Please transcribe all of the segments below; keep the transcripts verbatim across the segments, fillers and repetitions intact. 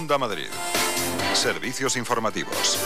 Onda Madrid. Servicios informativos.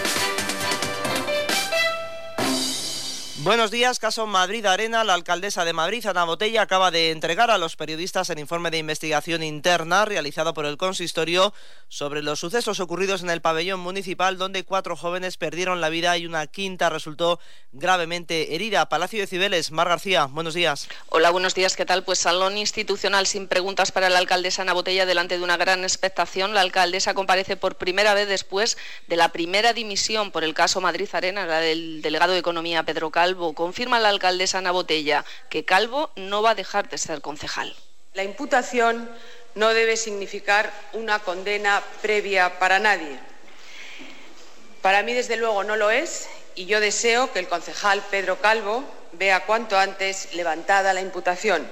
Buenos días. Caso Madrid Arena. La alcaldesa de Madrid, Ana Botella, acaba de entregar a los periodistas el informe de investigación interna realizado por el consistorio sobre los sucesos ocurridos en el pabellón municipal, donde cuatro jóvenes perdieron la vida y una quinta resultó gravemente herida. Palacio de Cibeles, Mar García, buenos días. Hola, buenos días, ¿qué tal? Pues salón institucional sin preguntas para la alcaldesa Ana Botella delante de una gran expectación. La alcaldesa comparece por primera vez después de la primera dimisión por el caso Madrid Arena, la del delegado de Economía Pedro Calvo. Confirma la alcaldesa Ana Botella que Calvo no va a dejar de ser concejal. La imputación no debe significar una condena previa para nadie. Para mí, desde luego, no lo es, y yo deseo que el concejal Pedro Calvo vea cuanto antes levantada la imputación.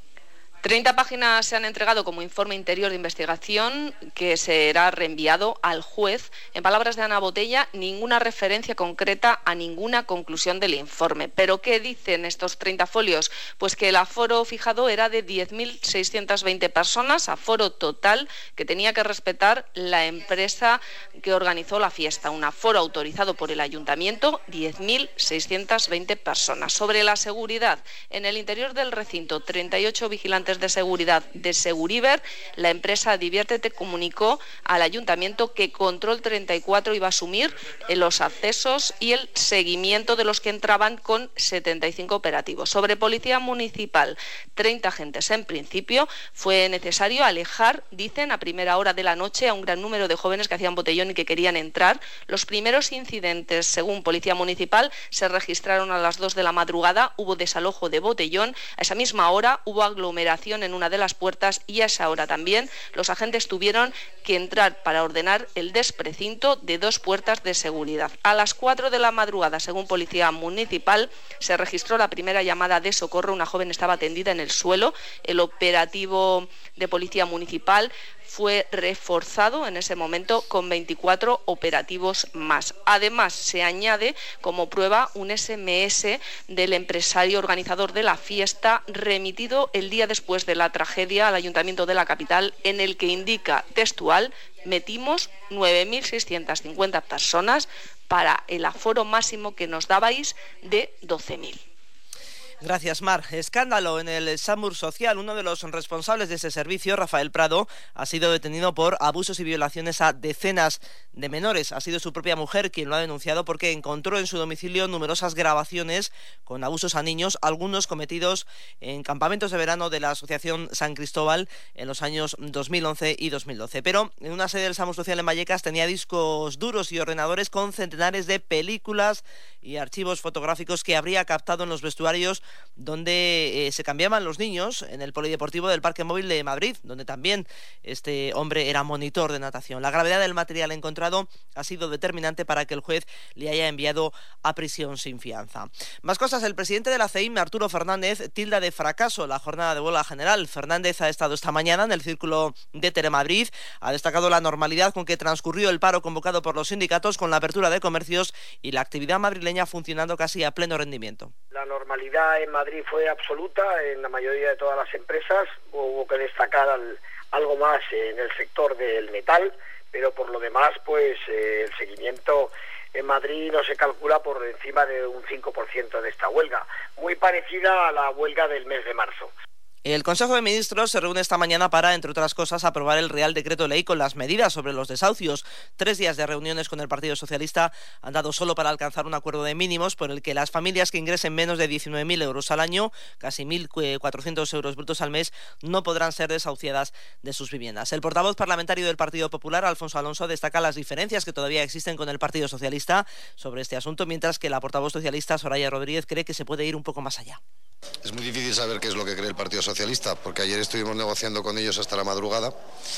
treinta páginas se han entregado como informe interior de investigación que será reenviado al juez. En palabras de Ana Botella, ninguna referencia concreta a ninguna conclusión del informe. ¿Pero qué dicen estos treinta folios? Pues que el aforo fijado era de diez mil seiscientas veinte personas, aforo total que tenía que respetar la empresa que organizó la fiesta. Un aforo autorizado por el ayuntamiento, diez mil seiscientas veinte personas. Sobre la seguridad, en el interior del recinto, treinta y ocho vigilantes de seguridad de Seguriver. La empresa Diviértete comunicó al ayuntamiento que Control treinta y cuatro iba a asumir los accesos y el seguimiento de los que entraban con setenta y cinco operativos. Sobre policía municipal, treinta agentes en principio. Fue necesario alejar, dicen, a primera hora de la noche a un gran número de jóvenes que hacían botellón y que querían entrar. Los primeros incidentes, según policía municipal, se registraron a las dos de la madrugada. Hubo desalojo de botellón. A esa misma hora hubo aglomeración en una de las puertas y a esa hora también los agentes tuvieron que entrar para ordenar el desprecinto de dos puertas de seguridad. A las cuatro de la madrugada, según policía municipal, se registró la primera llamada de socorro. Una joven estaba tendida en el suelo. El operativo de policía municipal fue reforzado en ese momento con veinticuatro operativos más. Además, se añade como prueba un ese eme ese del empresario organizador de la fiesta remitido el día después de la tragedia al ayuntamiento de la capital, en el que indica textual: metimos nueve mil seiscientas cincuenta personas para el aforo máximo que nos dabais de doce mil. Gracias, Mar. Escándalo en el SAMUR Social. Uno de los responsables de ese servicio, Rafael Prado, ha sido detenido por abusos y violaciones a decenas de menores. Ha sido su propia mujer quien lo ha denunciado porque encontró en su domicilio numerosas grabaciones con abusos a niños, algunos cometidos en campamentos de verano de la Asociación San Cristóbal en los años dos mil once y dos mil doce. Pero en una sede del SAMUR Social en Vallecas tenía discos duros y ordenadores con centenares de películas y archivos fotográficos que habría captado en los vestuarios donde eh, se cambiaban los niños en el polideportivo del Parque Móvil de Madrid, donde también este hombre era monitor de natación. La gravedad del material encontrado ha sido determinante para que el juez le haya enviado a prisión sin fianza. Más cosas. El presidente de la C E I M, Arturo Fernández, tilda de fracaso la jornada de huelga general. Fernández ha estado esta mañana en el Círculo de Telemadrid, ha destacado la normalidad con que transcurrió el paro convocado por los sindicatos, con la apertura de comercios y la actividad madrileña funcionando casi a pleno rendimiento. La normalidad en Madrid fue absoluta en la mayoría de todas las empresas. Hubo que destacar al, algo más en el sector del metal, pero por lo demás, pues eh, el seguimiento en Madrid no se calcula por encima de un cinco por ciento de esta huelga, muy parecida a la huelga del mes de marzo. El Consejo de Ministros se reúne esta mañana para, entre otras cosas, aprobar el Real Decreto Ley con las medidas sobre los desahucios. Tres días de reuniones con el Partido Socialista han dado solo para alcanzar un acuerdo de mínimos por el que las familias que ingresen menos de diecinueve mil euros al año, casi mil cuatrocientos euros brutos al mes, no podrán ser desahuciadas de sus viviendas. El portavoz parlamentario del Partido Popular, Alfonso Alonso, destaca las diferencias que todavía existen con el Partido Socialista sobre este asunto, mientras que la portavoz socialista, Soraya Rodríguez, cree que se puede ir un poco más allá. Es muy difícil saber qué es lo que cree el Partido Socialista, porque ayer estuvimos negociando con ellos hasta la madrugada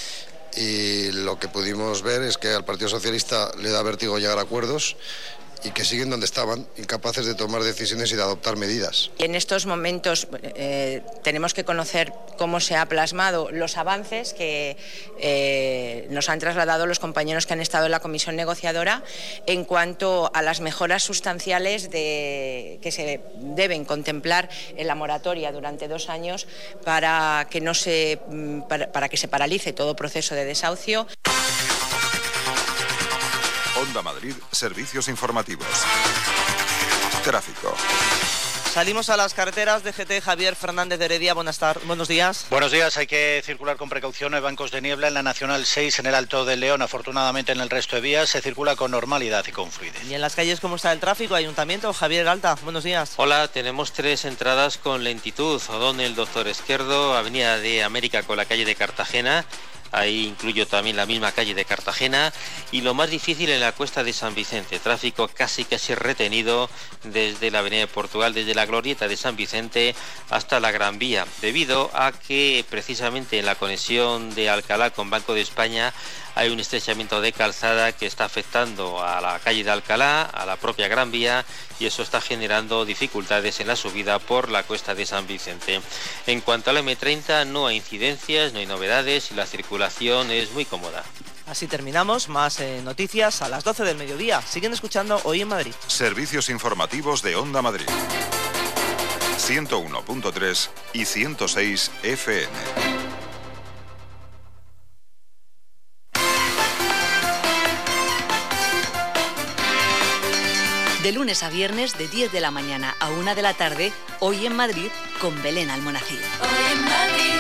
y lo que pudimos ver es que al Partido Socialista le da vértigo llegar a acuerdos y que siguen donde estaban, incapaces de tomar decisiones y de adoptar medidas. En estos momentos eh, tenemos que conocer cómo se ha plasmado los avances que eh, nos han trasladado los compañeros que han estado en la comisión negociadora en cuanto a las mejoras sustanciales de, que se deben contemplar en la moratoria durante dos años para que, no se, para, para que se paralice todo proceso de desahucio. Onda Madrid, servicios informativos. Tráfico. Salimos a las carreteras. D G T, Javier Fernández de Heredia, buenas tardes, buenos días. Buenos días, hay que circular con precaución. Hay bancos de niebla en la Nacional seis, en el Alto del León. Afortunadamente en el resto de vías se circula con normalidad y con fluidez. ¿Y en las calles cómo está el tráfico? Ayuntamiento, Javier Alta, buenos días. Hola, tenemos tres entradas con lentitud. O'Donnell, Doctor Esquerdo, Avenida de América con la calle de Cartagena. Ahí incluyo también la misma calle de Cartagena, y lo más difícil en la Cuesta de San Vicente, tráfico casi casi retenido desde la Avenida de Portugal, desde la Glorieta de San Vicente hasta la Gran Vía, debido a que precisamente en la conexión de Alcalá con Banco de España hay un estrechamiento de calzada que está afectando a la calle de Alcalá, a la propia Gran Vía, y eso está generando dificultades en la subida por la Cuesta de San Vicente. En cuanto a la eme treinta, no hay incidencias, no hay novedades y la circulación es muy cómoda. Así terminamos. Más eh, noticias a las doce del mediodía. Siguen escuchando Hoy en Madrid. Servicios informativos de Onda Madrid. ciento uno punto tres y ciento seis F M. De lunes a viernes, de diez de la mañana a una de la tarde, Hoy en Madrid, con Belén Almonacid. Hoy en Madrid.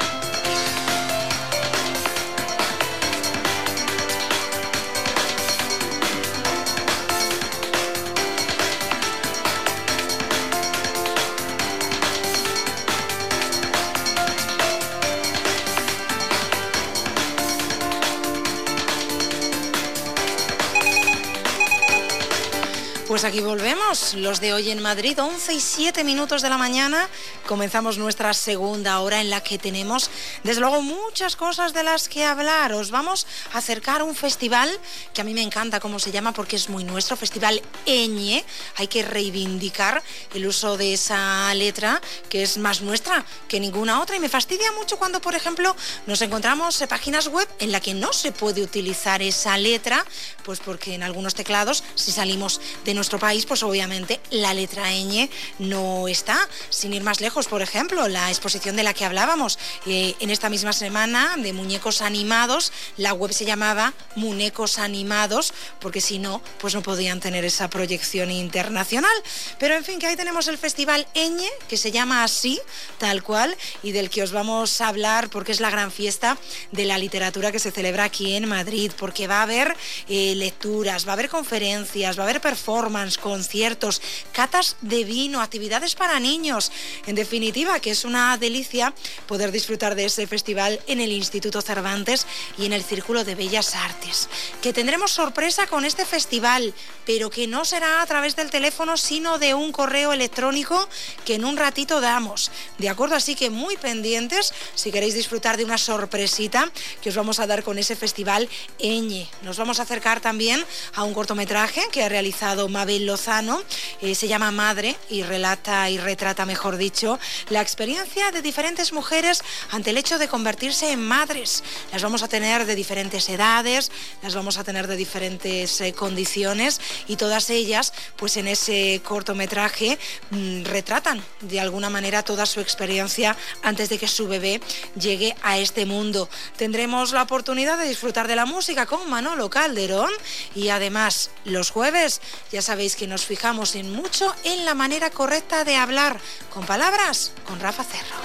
Pues aquí volvemos, los de Hoy en Madrid, once y siete minutos de la mañana. Comenzamos nuestra segunda hora en la que tenemos, desde luego, muchas cosas de las que hablar. Os vamos a acercar a un festival que a mí me encanta cómo se llama porque es muy nuestro, Festival Eñe. Hay que reivindicar el uso de esa letra que es más nuestra que ninguna otra, y me fastidia mucho cuando, por ejemplo, nos encontramos en páginas web en la que no se puede utilizar esa letra, pues porque en algunos teclados, si salimos de nuestro país, pues obviamente la letra ñ no está. Sin ir más lejos, por ejemplo, la exposición de la que hablábamos eh, en esta misma semana de muñecos animados, la web se llamaba Muñecos Animados, porque si no, pues no podían tener esa proyección internacional. Pero en fin, que ahí tenemos el Festival Eñe, que se llama así, tal cual, y del que os vamos a hablar porque es la gran fiesta de la literatura que se celebra aquí en Madrid, porque va a haber eh, lecturas, va a haber conferencias, va a haber performance, conciertos, catas de vino, actividades para niños. En definitiva, que es una delicia poder disfrutar de ese festival en el Instituto Cervantes y en el Círculo de Bellas Artes. Que tendremos sorpresa con este festival, pero que no será a través del teléfono, sino de un correo electrónico que en un ratito damos. ¿De acuerdo? Así que muy pendientes si queréis disfrutar de una sorpresita que os vamos a dar con ese festival Eñe. Nos vamos a acercar también a un cortometraje que ha realizado Mabel Lozano, eh, se llama Madre, y relata y retrata, mejor dicho, la experiencia de diferentes mujeres ante el hecho de convertirse en madres. Las vamos a tener de diferentes edades, las vamos a tener de diferentes eh, condiciones, y todas ellas, pues en ese cortometraje mmm, retratan de alguna manera toda su experiencia antes de que su bebé llegue a este mundo. Tendremos la oportunidad de disfrutar de la música con Manolo Calderón, y además los jueves ya sabéis que nos fijamos en mucho en la manera correcta de hablar, con palabras, con Rafa Cerro.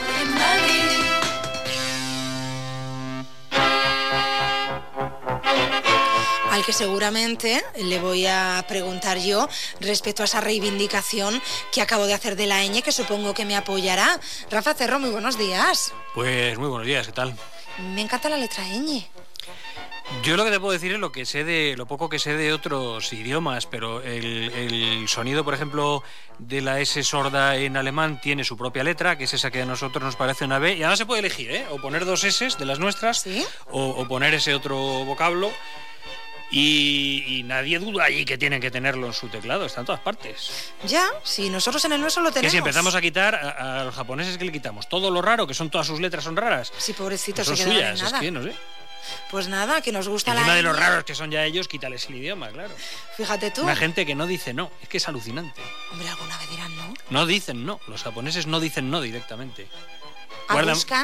Al que seguramente le voy a preguntar yo respecto a esa reivindicación que acabo de hacer de la ñ, que supongo que me apoyará. Rafa Cerro, muy buenos días. Pues muy buenos días, ¿qué tal? Me encanta la letra ñ. Yo lo que te puedo decir es lo que sé de lo poco que sé de otros idiomas, pero el, el sonido, por ejemplo, de la S sorda en alemán tiene su propia letra, que es esa que a nosotros nos parece una B, y además se puede elegir, ¿eh? O poner dos S de las nuestras, ¿sí? o, o poner ese otro vocablo. Y, y nadie duda allí que tienen que tenerlo en su teclado, está en todas partes. Ya, si nosotros en el nuestro lo tenemos. Que si empezamos a quitar a, a los japoneses, que le quitamos todo lo raro, que son todas sus letras son raras. Sí, pobrecitos, se son quedan suyas, en nada. Es que no sé. Pues nada, que nos gusta la Encima de los ñ. raros que son ya ellos, quítales el idioma, claro. Fíjate tú. Una gente que no dice no, es que es alucinante. Hombre, alguna vez dirán no. No dicen no, los japoneses no dicen no directamente. Ah, Guardan... buscan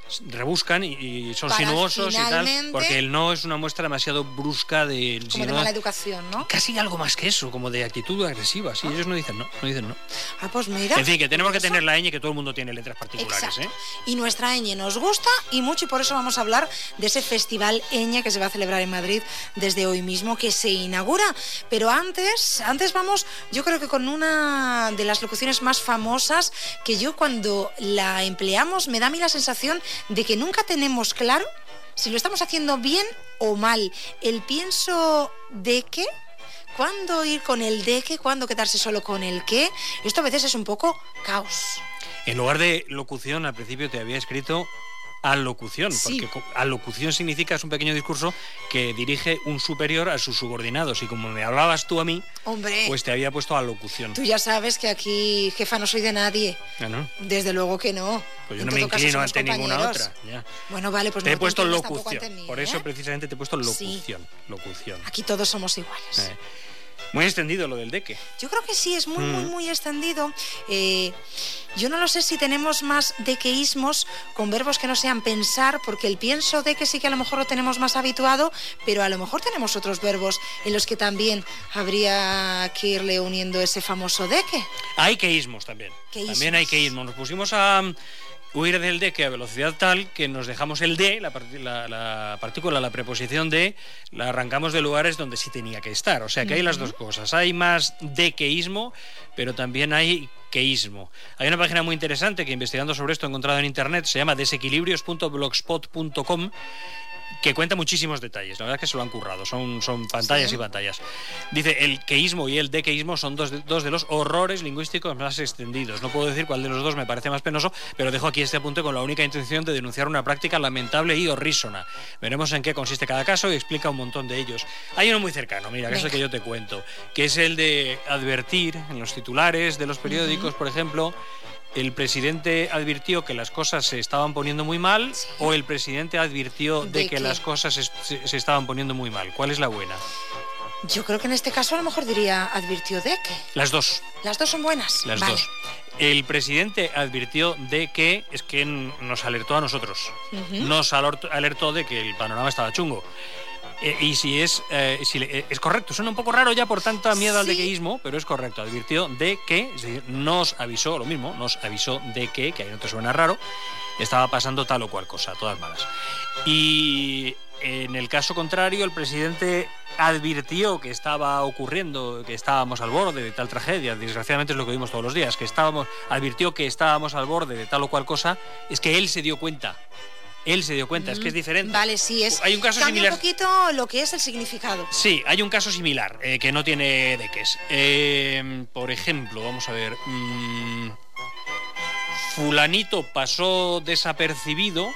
rebuscan y, y son Para sinuosos finalmente... y tal, porque el no es una muestra demasiado brusca de... Como sino de mala educación, ¿no? Casi algo más que eso, como de actitud agresiva. Sí, ellos no dicen no, no dicen no. Ah, pues mira. En fin, que tenemos que tener la ñ, que todo el mundo tiene letras particulares. Exacto. ¿eh? Y nuestra ñ nos gusta y mucho, y por eso vamos a hablar de ese festival ñ que se va a celebrar en Madrid desde hoy mismo, que se inaugura. Pero antes, antes vamos, yo creo que con una de las locuciones más famosas, que yo cuando la empleamos me da a mí la sensación de que nunca tenemos claro si lo estamos haciendo bien o mal. El pienso de qué, cuándo ir con el de qué, cuándo quedarse solo con el qué. Esto a veces es un poco caos. En lugar de locución, al principio te había escrito alocución, Sí. porque alocución significa, es un pequeño discurso que dirige un superior a sus subordinados, y como me hablabas tú a mí, Hombre, pues te había puesto alocución. tú ya sabes que aquí, jefa, no soy de nadie. Ah, ¿no? Desde luego que no. Pues yo En no me todo caso, inclino somos ante ninguna compañeros. otra. Ya. Bueno, vale, pues Te no he puesto inclines tampoco locución, ante mí, por ¿eh? eso precisamente te he puesto Sí. locución. Locución. Aquí todos somos iguales. Eh. Muy extendido lo del deque. Yo creo que sí, es muy, Mm. muy, muy extendido. Eh, yo no lo sé si tenemos más dequeísmos con verbos que no sean pensar, porque el pienso de que sí que a lo mejor lo tenemos más habituado, pero a lo mejor tenemos otros verbos en los que también habría que irle uniendo ese famoso deque. Hay queísmos también. Queísmos. También hay queísmos. Nos pusimos a um, huir del de que a velocidad tal que nos dejamos el de, la, part- la, la partícula, la preposición de, la arrancamos de lugares donde sí tenía que estar. O sea que hay las dos cosas. Hay más dequeísmo, pero también hay queísmo. Hay una página muy interesante que, investigando sobre esto, he encontrado en internet, se llama desequilibrios punto blogspot punto com, que cuenta muchísimos detalles. La verdad es que se lo han currado, son, son pantallas Sí. y pantallas. Dice, el queísmo y el dequeísmo son dos de, dos de los horrores lingüísticos más extendidos. No puedo decir cuál de los dos me parece más penoso, pero dejo aquí este apunte con la única intención de denunciar una práctica lamentable y horrísona. Veremos en qué consiste cada caso y explica un montón de ellos. Hay uno muy cercano, mira, que es el que yo te cuento, que es el de advertir en los titulares de los periódicos, por ejemplo, el presidente advirtió que las cosas se estaban poniendo muy mal, Sí. o el presidente advirtió de, ¿De que qué? las cosas se, se- se estaban poniendo muy mal. ¿Cuál es la buena? Yo creo que en este caso a lo mejor diría advirtió de que. Las dos, Las dos son buenas. las Vale. dos. El presidente advirtió de que, es que n- nos alertó a nosotros, Ujú. nos alertó, alertó de que el panorama estaba chungo. Eh, y si es eh, si le- eh, es correcto, suena un poco raro ya por tanta miedo al Sí. dequeísmo, pero es correcto. Advirtió de que, es decir, nos avisó, lo mismo, nos avisó de que, que ahí no te suena raro, estaba pasando tal o cual cosa, todas malas. Y en el caso contrario, el presidente advirtió que estaba ocurriendo, que estábamos al borde de tal tragedia, desgraciadamente es lo que vimos todos los días, que estábamos, advirtió que estábamos al borde de tal o cual cosa, es que él se dio cuenta. Él se dio cuenta, es que es diferente. Vale, sí, es. Hay un caso Cambia similar. un poquito lo que es el significado. Sí, hay un caso similar, eh, que no tiene de qué es. Eh, por ejemplo, vamos a ver. mm, fulanito pasó desapercibido.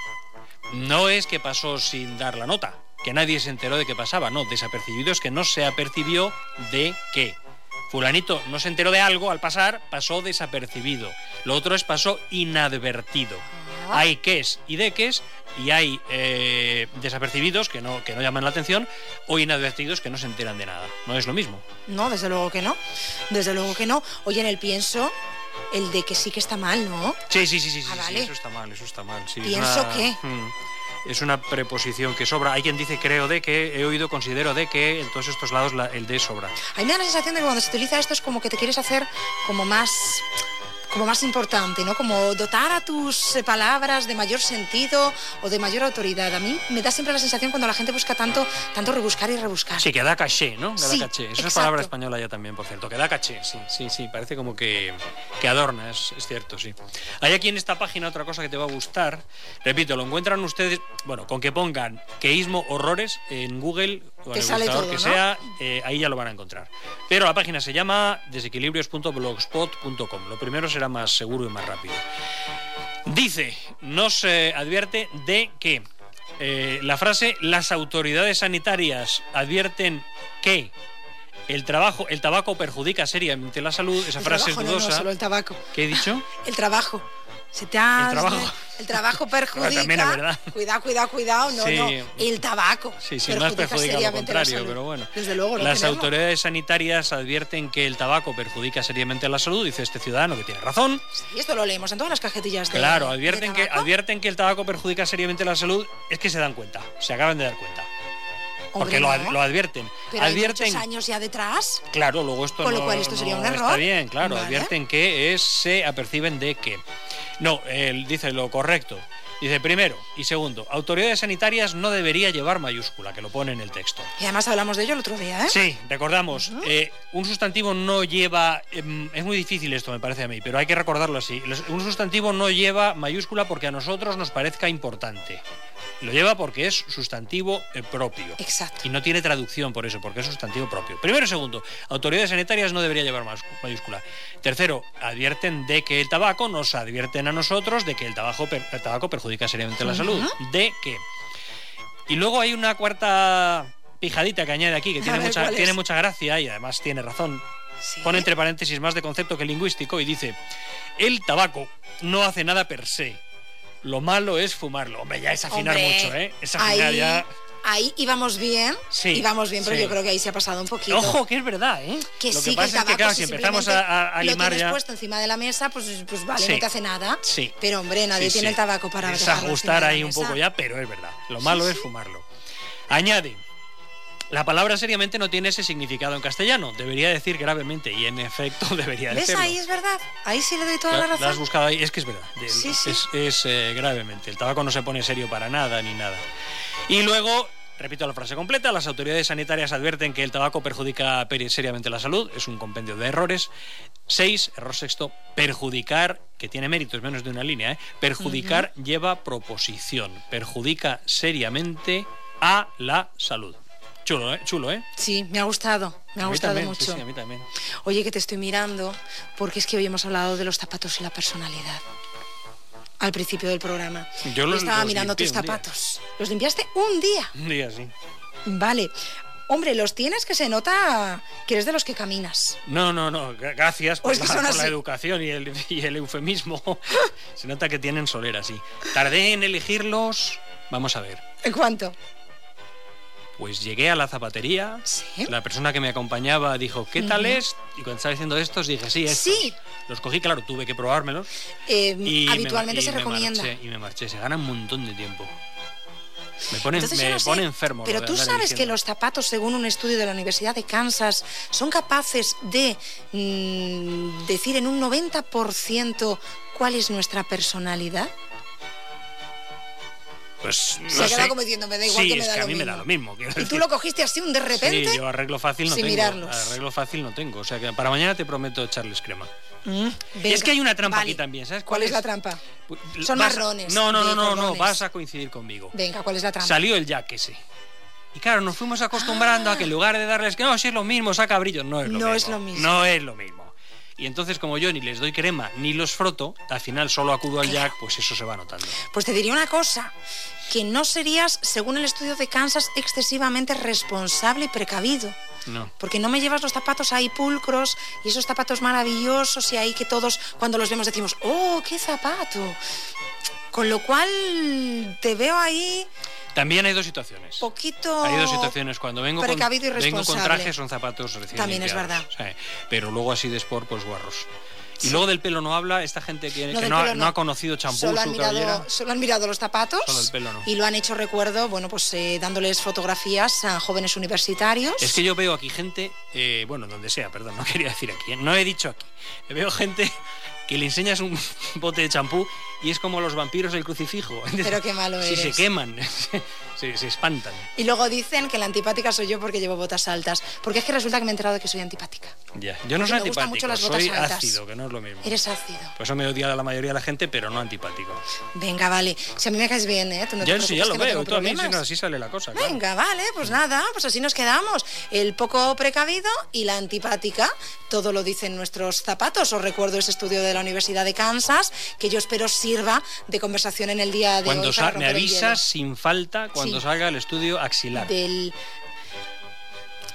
No es que pasó sin dar la nota, que nadie se enteró de que pasaba. No, desapercibido es que no se apercibió de qué. Fulanito no se enteró de algo al pasar, pasó desapercibido. Lo otro es pasó inadvertido. Ah. Hay ques y deques, y hay eh, desapercibidos que no, que no llaman la atención, o inadvertidos que no se enteran de nada. No es lo mismo. No, desde luego que no. Desde luego que no. Oye, en el pienso, el de que sí que está mal, ¿no? Sí, sí, sí, sí, sí, Ah, sí, vale. eso está mal, eso está mal. Sí, es ¿Pienso una- qué? Mm, es una preposición que sobra. Hay quien dice creo de que, he oído, considero de que, en todos estos lados la- el de sobra. A mí me da la sensación de que cuando se utiliza esto es como que te quieres hacer como más como más importante, ¿no? Como dotar a tus eh, palabras de mayor sentido o de mayor autoridad. A mí me da siempre la sensación cuando la gente busca tanto, tanto rebuscar y rebuscar. Sí, que da caché, ¿no? Que da Sí, caché. Esa es exacto. palabra española ya también, por cierto. Que da caché, sí, sí, sí. Parece como que, que adorna, es, es cierto, sí. Hay aquí en esta página otra cosa que te va a gustar. Repito, lo encuentran ustedes, bueno, con que pongan queísmo horrores en Google o en Te el sale buscador todo, que ¿no? sea, eh, ahí ya lo van a encontrar. Pero la página se llama desequilibrios punto blogspot punto com. Lo primero será más seguro y más rápido. Dice, nos eh, advierte de que eh, la frase las autoridades sanitarias advierten que el trabajo, el tabaco perjudica seriamente la salud, esa El frase trabajo, es no, no, dudosa. solo el tabaco. ¿Qué he dicho? El trabajo. Se te ha... El trabajo. El trabajo perjudica. También es verdad. Cuidado, cuidado, cuidado. No, sí. no. El tabaco. Sí, sí, más perjudica lo contrario, pero bueno. Desde luego, no Las tenerlo. autoridades sanitarias advierten que el tabaco perjudica seriamente la salud, dice este ciudadano que tiene razón. Sí, esto lo leemos en todas las cajetillas de Claro, advierten, de que, advierten que el tabaco perjudica seriamente la salud, es que se dan cuenta, se acaban de dar cuenta. Porque Hombre, lo, no. lo advierten. Pero advierten, hay muchos años ya detrás. Claro, luego esto Con lo no, cual esto sería no un error. Está bien, claro, Vale. advierten que es, se aperciben de que. No, él dice lo correcto. Dice, primero y segundo, autoridades sanitarias no debería llevar mayúscula, que lo pone en el texto. Y además hablamos de ello el otro día, ¿eh? Sí, recordamos, uh-huh. eh, un sustantivo no lleva, eh, es muy difícil esto me parece a mí, pero hay que recordarlo así, un sustantivo no lleva mayúscula porque a nosotros nos parezca importante. Lo lleva porque es sustantivo eh, propio. Exacto. Y no tiene traducción por eso, porque es sustantivo propio. Primero y segundo, autoridades sanitarias no debería llevar mayúscula. Tercero, advierten de que el tabaco, nos advierten a nosotros de que el tabaco, per, el tabaco perjudica seriamente uh-huh. la salud. De que. Y luego hay una cuarta pijadita que añade aquí, que tiene mucha, tiene mucha gracia y además tiene razón. ¿Sí? Pone entre paréntesis más de concepto que lingüístico y dice, el tabaco no hace nada per se. Lo malo es fumarlo. Hombre, ya es afinar Hombre, mucho, ¿eh? Es afinar ahí, ya. Ahí íbamos bien. Sí, íbamos bien, pero sí. yo creo que ahí se ha pasado un poquito. Ojo, que es verdad, ¿eh? Que lo sí, que pasa que el tabaco, es que, claro, si si empezamos a, a limar lo tienes ya. puesto encima de la mesa, pues, pues vale, sí. no te hace nada. Sí. Pero, hombre, nadie sí, tiene sí. el tabaco para es dejarlo ajustar encima de ahí la un mesa. poco ya, pero es verdad. Lo malo sí, es sí. fumarlo. Añade. La palabra seriamente no tiene ese significado en castellano. Debería decir gravemente, y en efecto debería ¿Ves? decirlo. Ahí es verdad. Ahí sí le doy toda la, la razón. La has buscado ahí. Es que es verdad. Sí, sí. Es, es eh, gravemente. El tabaco no se pone serio para nada ni nada. Y luego, repito la frase completa, las autoridades sanitarias advierten que el tabaco perjudica seriamente la salud. Es un compendio de errores. Seis, error sexto, perjudicar, que tiene méritos, menos de una línea, ¿eh? Perjudicar uh-huh. lleva proposición. Perjudica seriamente a la salud. Chulo, ¿eh? Chulo, ¿eh? Sí, me ha gustado, me ha gustado también, mucho. Sí, sí, a mí también. Oye, que te estoy mirando, porque es que hoy hemos hablado de los zapatos y la personalidad. Al principio del programa. Yo los, estaba los mirando tus zapatos. ¿Los limpiaste un día? Un día, sí. Vale. Hombre, los tienes que se nota que eres de los que caminas. No, no, no. Gracias por, es que la, por así. la educación y el, y el eufemismo. Se nota que tienen solera, sí. Tardé en elegirlos. Vamos a ver. ¿En cuánto? Pues llegué a la zapatería, ¿Sí? La persona que me acompañaba dijo, ¿qué tal uh-huh. es? Y cuando estaba diciendo estos, dije, sí, estos. Sí. Los cogí, claro, tuve que probármelos. Eh, y habitualmente me, y se me recomienda. Marché, y me marché, se gana un montón de tiempo. Me pone, Entonces, me no sé, pone enfermo. Pero tú sabes eligiendo. que los zapatos, según un estudio de la Universidad de Kansas, son capaces de mmm, decir en un noventa por ciento cuál es nuestra personalidad. Pues no se ha quedado sé. como diciendo, me da igual sí, que me es da que lo a mí mismo. me da lo mismo. ¿Y decir. tú lo cogiste así un de repente? Sí, yo arreglo fácil no sin tengo. mirarlos. Arreglo fácil no tengo. O sea que para mañana te prometo echarles crema. Mm, y es que hay una trampa vale. aquí también, ¿sabes cuál, cuál es? es la trampa? Son vas, marrones. No, no, no, no, cordones. no, vas a coincidir conmigo. Venga, ¿cuál es la trampa? Salió el jack ese. Y claro, nos fuimos acostumbrando ah. a que en lugar de darles que no, si es lo mismo, saca brillo, no es lo no mismo. es lo mismo. No es lo mismo. Y entonces, como yo ni les doy crema ni los froto, al final solo acudo al jack, pues eso se va notando. Pues te diría una cosa, que no serías, según el estudio de Kansas, excesivamente responsable y precavido. No. Porque no me llevas los zapatos ahí pulcros y esos zapatos maravillosos y ahí que todos cuando los vemos decimos, ¡oh, qué zapato! Con lo cual te veo ahí... También hay dos situaciones. Poquito hay dos situaciones. Cuando vengo con, precavido y vengo responsable. con traje son zapatos recién También limpiados. Es verdad. O sea, pero luego así de sport, pues guarros. Sí. Y luego del pelo no habla esta gente que, no, que no, ha, no. no ha conocido champú, solo su han mirado, cabellera. Solo han mirado los zapatos solo el pelo no. y lo han hecho, recuerdo, bueno, pues eh, dándoles fotografías a jóvenes universitarios. Es que yo veo aquí gente, eh, bueno, donde sea, perdón, no quería decir aquí, ¿eh? No he dicho aquí. Veo gente que le enseñas un bote de champú y es como los vampiros del crucifijo. Pero qué malo si eres. Se queman, se, se espantan. Y luego dicen que la antipática soy yo porque llevo botas altas. Porque es que resulta que me he enterado de que soy antipática. Ya, yo no porque soy me antipático, gustan mucho las botas soy altas. ácido, que no es lo mismo. Eres ácido. Por eso me odia la mayoría de la gente, pero no antipático. Venga, vale. Si a mí me caes bien, ¿eh? Tú no ya te sí, ya lo que veo. no Tú a mí sí, no, así sale la cosa. Claro. Venga, vale, pues nada, pues así nos quedamos. El poco precavido y la antipática. Todo lo dicen nuestros zapatos. Os recuerdo ese estudio de la Universidad de Kansas, que yo espero sirva de conversación en el día de cuando hoy. Para me avisas sin falta cuando sí. salga el estudio axilar. Del...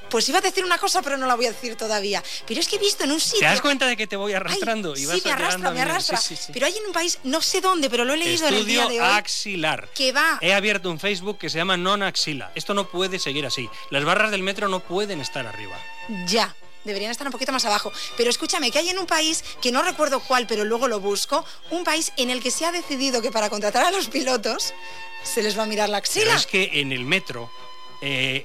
Pues iba a decir una cosa, pero no la voy a decir todavía. Pero es que he visto en un sitio... ¿Te das cuenta de que te voy arrastrando? Ay, y vas sí, me arrastra, me arrastra. Sí, sí, sí. Pero hay en un país, no sé dónde, pero lo he leído Estudio en el día de hoy. axilar. Que va... He abierto un Facebook que se llama Non Axila. Esto no puede seguir así. Las barras del metro no pueden estar arriba. Ya. Deberían estar un poquito más abajo. Pero escúchame, que hay en un país, que no recuerdo cuál, pero luego lo busco, un país en el que se ha decidido que para contratar a los pilotos se les va a mirar la axila. Pero es que en el metro eh,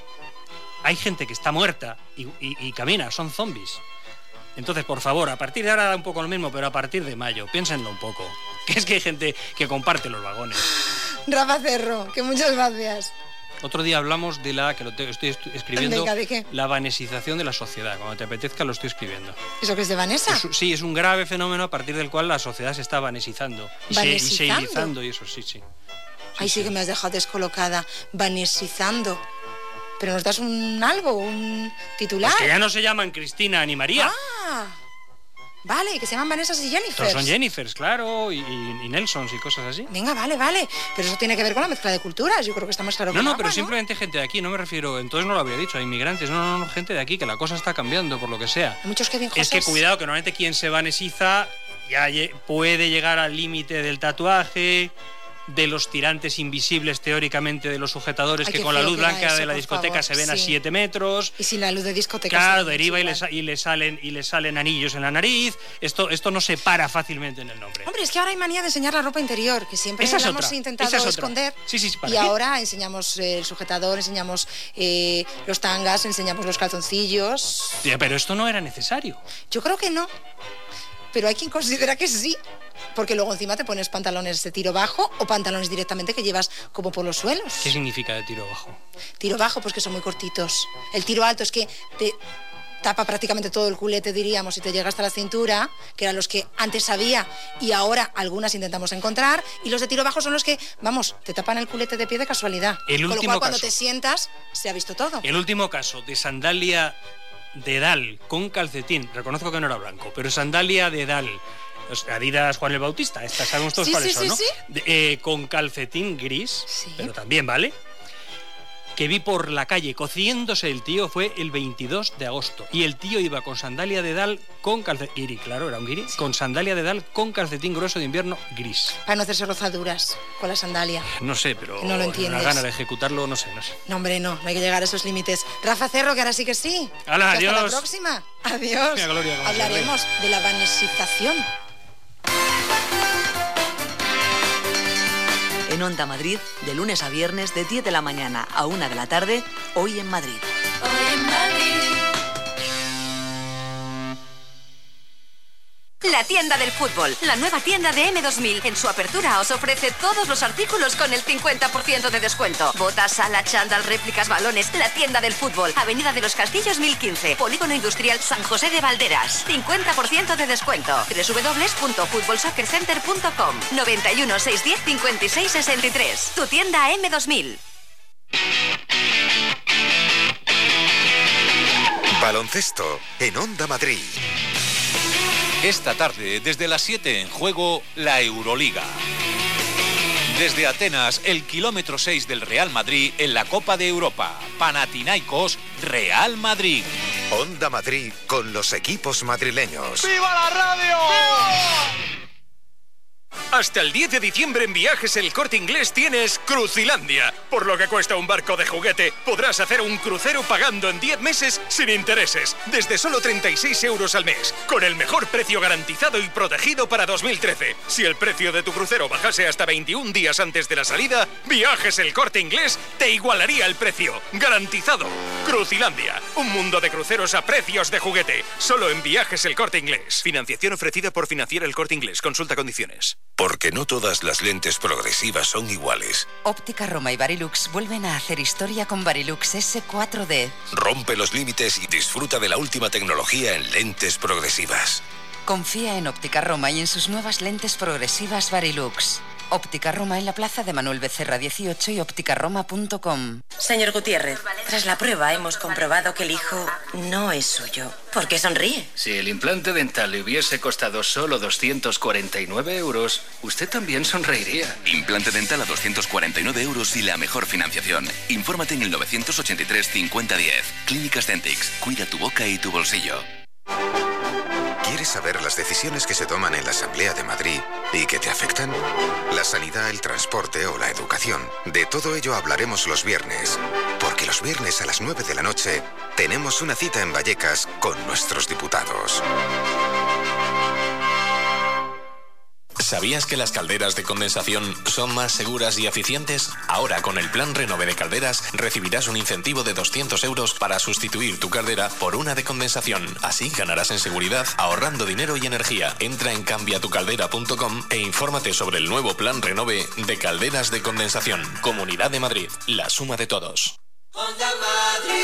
hay gente que está muerta y, y, y camina, son zombies. Entonces, por favor, a partir de ahora da un poco lo mismo, pero a partir de mayo, piénsenlo un poco. Que es que hay gente que comparte los vagones. Rafa Cerro, que muchas gracias. Otro día hablamos de la, que lo te, estoy escribiendo, Venga, ¿de qué? La vanesización de la sociedad. Cuando te apetezca lo estoy escribiendo. ¿Eso que es de Vanessa? Es, sí, es un grave fenómeno a partir del cual la sociedad se está vanesizando. Y ¿Vanesizando? Se, y seilizando, y eso, sí, sí. sí Ay, sí, sí que me has dejado descolocada. Vanesizando. Pero nos das un algo, un titular. Pues que ya no se llaman Cristina ni María. Ah, vale, que se llaman Vanessas y Jennifers. Son Jennifers, claro, y, y Nelsons y cosas así. Venga, vale, vale. Pero eso tiene que ver con la mezcla de culturas. Yo creo que está más claro que No, no, agua, pero ¿no? simplemente gente de aquí, no me refiero, entonces no lo habría dicho, a inmigrantes, no, no, no, gente de aquí, que la cosa está cambiando por lo que sea. Hay muchos que bien Es que cuidado, que normalmente quien se vanesiza ya puede llegar al límite del tatuaje, de los tirantes invisibles teóricamente de los sujetadores. Ay, que con la luz blanca eso, de la discoteca favor, se ven sí. a siete metros. Y sin la luz de discoteca. Claro, deriva y le, y, le salen, y le salen anillos en la nariz. Esto, esto no se para fácilmente en el nombre. Hombre, es que ahora hay manía de enseñar la ropa interior, que siempre la hemos intentado es esconder. Sí, sí, sí, y ahora enseñamos eh, el sujetador, enseñamos eh, los tangas, enseñamos los calzoncillos. Sí, pero esto no era necesario. Yo creo que no. Pero hay quien considera que sí. Porque luego encima te pones pantalones de tiro bajo o pantalones directamente que llevas como por los suelos. ¿Qué significa de tiro bajo? Tiro bajo, pues que son muy cortitos. El tiro alto es que te tapa prácticamente todo el culete, diríamos, y te llega hasta la cintura, que eran los que antes había y ahora algunas intentamos encontrar. Y los de tiro bajo son los que, vamos, te tapan el culete de pie de casualidad. El Con último lo cual, cuando caso. te sientas, se ha visto todo. El último caso de sandalia de Dal con calcetín. Reconozco que no era blanco, pero sandalia de Dal. Adidas Juan el Bautista, estas sabemos todos sí, cuáles sí, son, sí, ¿no? Sí. De, eh, con calcetín gris, sí. Pero también, ¿vale? Que vi por la calle cociéndose el tío fue el veintidós de agosto. Y el tío iba con sandalia de Dal con calcetín... Guiri, claro, era un guiri. Sí. Con sandalia de Dal con calcetín grueso de invierno gris. Para no hacerse rozaduras con la sandalia. No sé, pero... No lo entiendes. La gana de ejecutarlo, no sé, no sé. No, hombre, no. No hay que llegar a esos límites. Rafa Cerro, que ahora sí que sí. ¡Hala, adiós! Hasta la próxima. Adiós. Mira, Gloria, hablaremos de la vanesización. En Onda Madrid, de lunes a viernes, de diez de la mañana a una de la tarde, Hoy en Madrid. Hoy en Madrid. La tienda del fútbol, la nueva tienda de M dos mil. En su apertura os ofrece todos los artículos con el cincuenta por ciento de descuento. Botas, sala, chándal, réplicas, balones. La tienda del fútbol, Avenida de los Castillos mil quince, Polígono Industrial San José de Valderas. cincuenta por ciento de descuento. doble u doble u doble u punto fútbol soccer center punto com. noventa y uno, seiscientos diez, cincuenta y seis sesenta y tres. Tu tienda M dos mil. Baloncesto en Onda Madrid. Esta tarde, desde las siete, en juego la Euroliga. Desde Atenas, el kilómetro seis del Real Madrid en la Copa de Europa. Panathinaikos, Real Madrid. Onda Madrid con los equipos madrileños. ¡Viva la radio! ¡Viva! Hasta el diez de diciembre en Viajes El Corte Inglés tienes Crucilandia. Por lo que cuesta un barco de juguete, podrás hacer un crucero pagando en diez meses sin intereses, desde solo treinta y seis euros al mes, con el mejor precio garantizado y protegido para dos mil trece. Si el precio de tu crucero bajase hasta veintiún días antes de la salida, Viajes El Corte Inglés te igualaría el precio, garantizado. Crucilandia, un mundo de cruceros a precios de juguete, solo en Viajes El Corte Inglés. Financiación ofrecida por Financiera El Corte Inglés. Consulta condiciones. Porque no todas las lentes progresivas son iguales. Óptica Roma y Varilux vuelven a hacer historia con Varilux S cuatro D. Rompe los límites y disfruta de la última tecnología en lentes progresivas. Confía en Óptica Roma y en sus nuevas lentes progresivas Varilux. Óptica Roma en la plaza de Manuel Becerra dieciocho y óptica roma punto com. Señor Gutiérrez, tras la prueba hemos comprobado que el hijo no es suyo. ¿Por qué sonríe? Si el implante dental le hubiese costado solo doscientos cuarenta y nueve euros, usted también sonreiría. Implante dental a doscientos cuarenta y nueve euros y la mejor financiación. Infórmate en el novecientos ochenta y tres cincuenta diez. Clínicas Dentix. Cuida tu boca y tu bolsillo. ¿Quieres saber las decisiones que se toman en la Asamblea de Madrid y que te afectan? La sanidad, el transporte o la educación. De todo ello hablaremos los viernes. Porque los viernes a las nueve de la noche tenemos una cita en Vallecas con nuestros diputados. ¿Sabías que las calderas de condensación son más seguras y eficientes? Ahora, con el Plan Renove de Calderas, recibirás un incentivo de doscientos euros para sustituir tu caldera por una de condensación. Así ganarás en seguridad, ahorrando dinero y energía. Entra en cambia tu caldera punto com e infórmate sobre el nuevo Plan Renove de Calderas de Condensación. Comunidad de Madrid, la suma de todos. Onda Madrid.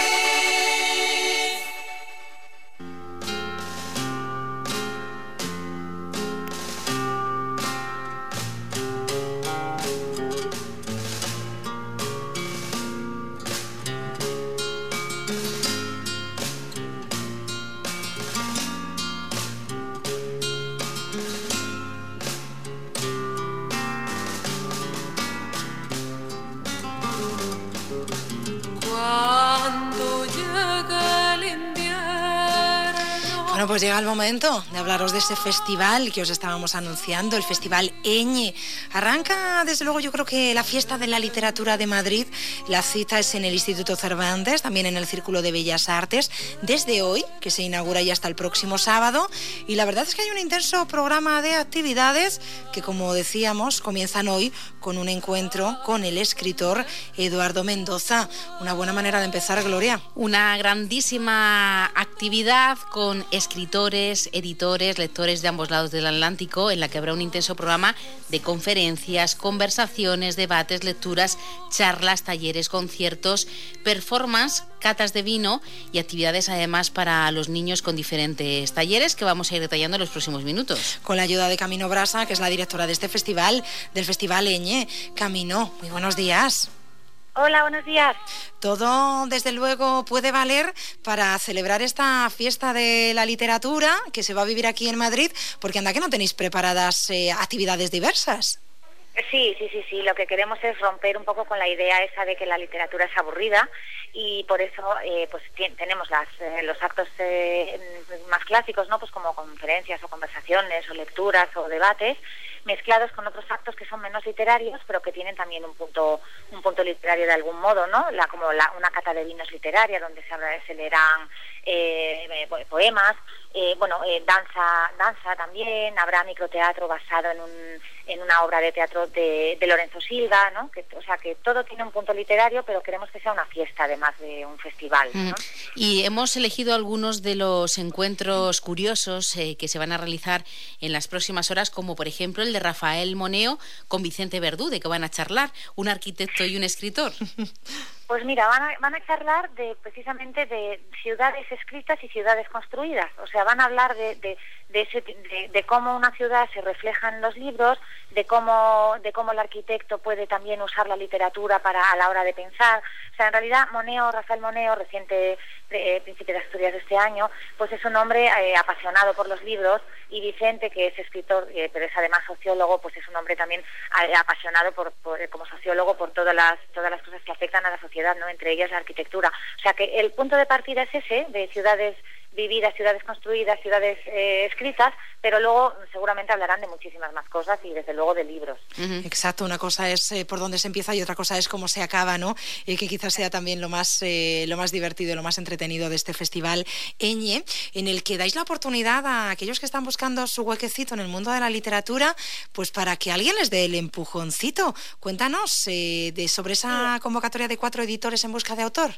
Bueno, pues llega el momento de hablaros de ese festival que os estábamos anunciando, el Festival Eñe. Arranca, desde luego, yo creo que la fiesta de la literatura de Madrid. La cita es en el Instituto Cervantes, también en el Círculo de Bellas Artes, desde hoy, que se inaugura ya hasta el próximo sábado. Y la verdad es que hay un intenso programa de actividades que, como decíamos, comienzan hoy con un encuentro con el escritor Eduardo Mendoza. Una buena manera de empezar, Gloria. Una grandísima actividad con escritores, editores, lectores de ambos lados del Atlántico, en la que habrá un intenso programa de conferencias, conversaciones, debates, lecturas, charlas, talleres, conciertos, performance, catas de vino y actividades además para los niños con diferentes talleres que vamos a ir detallando en los próximos minutos. Con la ayuda de Camino Brasa, que es la directora de este festival, del Festival Eñe. Camino, muy buenos días. Hola, buenos días. Todo, desde luego, puede valer para celebrar esta fiesta de la literatura que se va a vivir aquí en Madrid, porque anda que no tenéis preparadas eh, actividades diversas. Sí, sí, sí, sí. Lo que queremos es romper un poco con la idea esa de que la literatura es aburrida y por eso eh, pues tenemos las, eh, los actos eh, más clásicos, ¿no? Pues como conferencias o conversaciones o lecturas o debates, mezclados con otros actos que son menos literarios, pero que tienen también un punto un punto literario de algún modo, ¿no? La, como la, una cata de vinos literaria, donde se, habla, se leerán eh, poemas, eh, bueno, eh, danza danza también, habrá microteatro basado en un en una obra de teatro de, de Lorenzo Silva, ¿no? Que, o sea, que todo tiene un punto literario, pero queremos que sea una fiesta, además de un festival, ¿no? Y hemos elegido algunos de los encuentros curiosos eh, que se van a realizar en las próximas horas, como por ejemplo el de Rafael Moneo con Vicente Verdú, de que van a charlar, un arquitecto y un escritor. Pues mira, van a, van a charlar de precisamente de ciudades escritas y ciudades construidas. O sea, van a hablar de, de, de, ese, de, de cómo una ciudad se refleja en los libros, de cómo, de cómo el arquitecto puede también usar la literatura para a la hora de pensar. O sea, en realidad Moneo, Rafael Moneo, reciente eh, príncipe de Asturias de este año, pues es un hombre eh, apasionado por los libros, y Vicente, que es escritor, eh, pero es además sociólogo, pues es un hombre también eh, apasionado por, por, como sociólogo por todas las todas las cosas que afectan a la sociedad, ¿no? Entre ellas la arquitectura. O sea que el punto de partida es ese, de ciudades vividas, ciudades construidas, ciudades eh, escritas, pero luego seguramente hablarán de muchísimas más cosas y desde luego de libros. Uh-huh. Exacto, una cosa es eh, por dónde se empieza y otra cosa es cómo se acaba, ¿no? Y que quizás sea también lo más eh, lo más divertido y lo más entretenido de este festival Eñe, en el que dais la oportunidad a aquellos que están buscando su huequecito en el mundo de la literatura, pues para que alguien les dé el empujoncito. Cuéntanos eh, de sobre esa convocatoria de cuatro editores en busca de autor.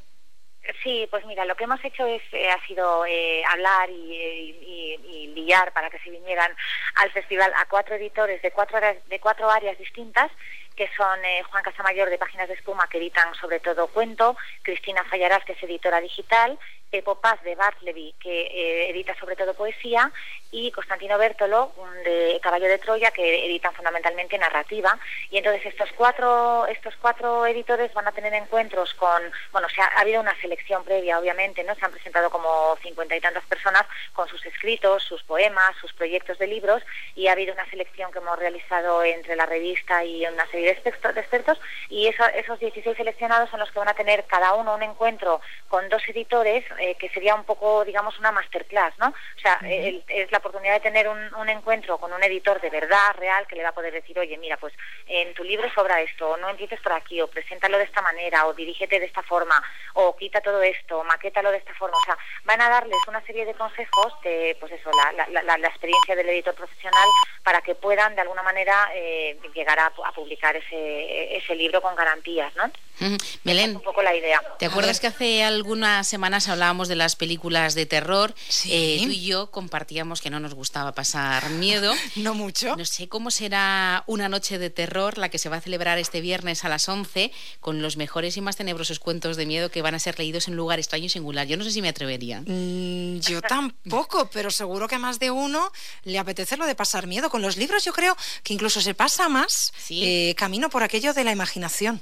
Sí, pues mira, lo que hemos hecho es eh, ha sido eh, hablar y, y, y, y liar para que se vinieran al festival a cuatro editores de cuatro áreas, de cuatro áreas distintas, que son eh, Juan Casamayor de Páginas de Espuma, que editan sobre todo cuento, Cristina Fallarás, que es editora digital, Pepo Paz de Bartleby, que eh, edita sobre todo poesía, y Constantino Bertolo, un de Caballo de Troya, que editan fundamentalmente narrativa. Y entonces estos cuatro estos cuatro editores van a tener encuentros con, bueno, o sea, ha habido una selección previa, obviamente, ¿no? Se han presentado como cincuenta y tantas personas con sus escritos, sus poemas, sus proyectos de libros, y ha habido una selección que hemos realizado entre la revista y una serie de expertos, de expertos y eso, esos dieciséis seleccionados son los que van a tener cada uno un encuentro con dos editores, eh, que sería un poco, digamos, una masterclass, ¿no? O sea, uh-huh. el, es la oportunidad de tener un, un encuentro con un editor de verdad, real, que le va a poder decir, oye, mira, pues en tu libro sobra esto, o no empieces por aquí, o preséntalo de esta manera, o dirígete de esta forma, o quita todo esto, o maquétalo de esta forma. O sea, van a darles una serie de consejos de, pues eso, la, la, la, la experiencia del editor profesional para que puedan, de alguna manera, eh, llegar a, a publicar ese, ese libro con garantías, ¿no? Uh-huh. Belén, es un poco la idea. ¿Te acuerdas que hace algunas semanas hablábamos de las películas de terror? Sí. Eh, tú y yo compartíamos que no nos gustaba pasar miedo. No mucho. No sé cómo será una noche de terror la que se va a celebrar este viernes a las once con los mejores y más tenebrosos cuentos de miedo que van a ser leídos en un lugar extraño y singular. Yo no sé si me atrevería. Mm, yo tampoco, pero seguro que a más de uno le apetece lo de pasar miedo. Con los libros yo creo que incluso se pasa más ¿Sí? eh, camino por aquello de la imaginación.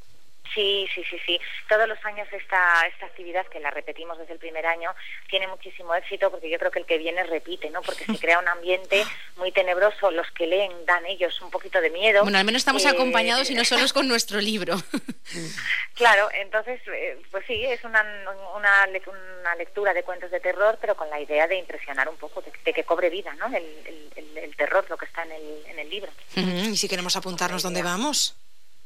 Sí, sí, sí, sí. Todos los años esta esta actividad, que la repetimos desde el primer año, tiene muchísimo éxito porque yo creo que el que viene repite, ¿no? Porque se crea un ambiente muy tenebroso. Los que leen dan ellos un poquito de miedo. Bueno, al menos estamos eh... acompañados y no solos con nuestro libro. Claro, entonces, eh, pues sí, es una, una, una lectura de cuentos de terror, pero con la idea de impresionar un poco, de, de que cobre vida, ¿no? El, el, el, el terror, lo que está en el, en el libro. Uh-huh. ¿Y si queremos apuntarnos dónde vamos?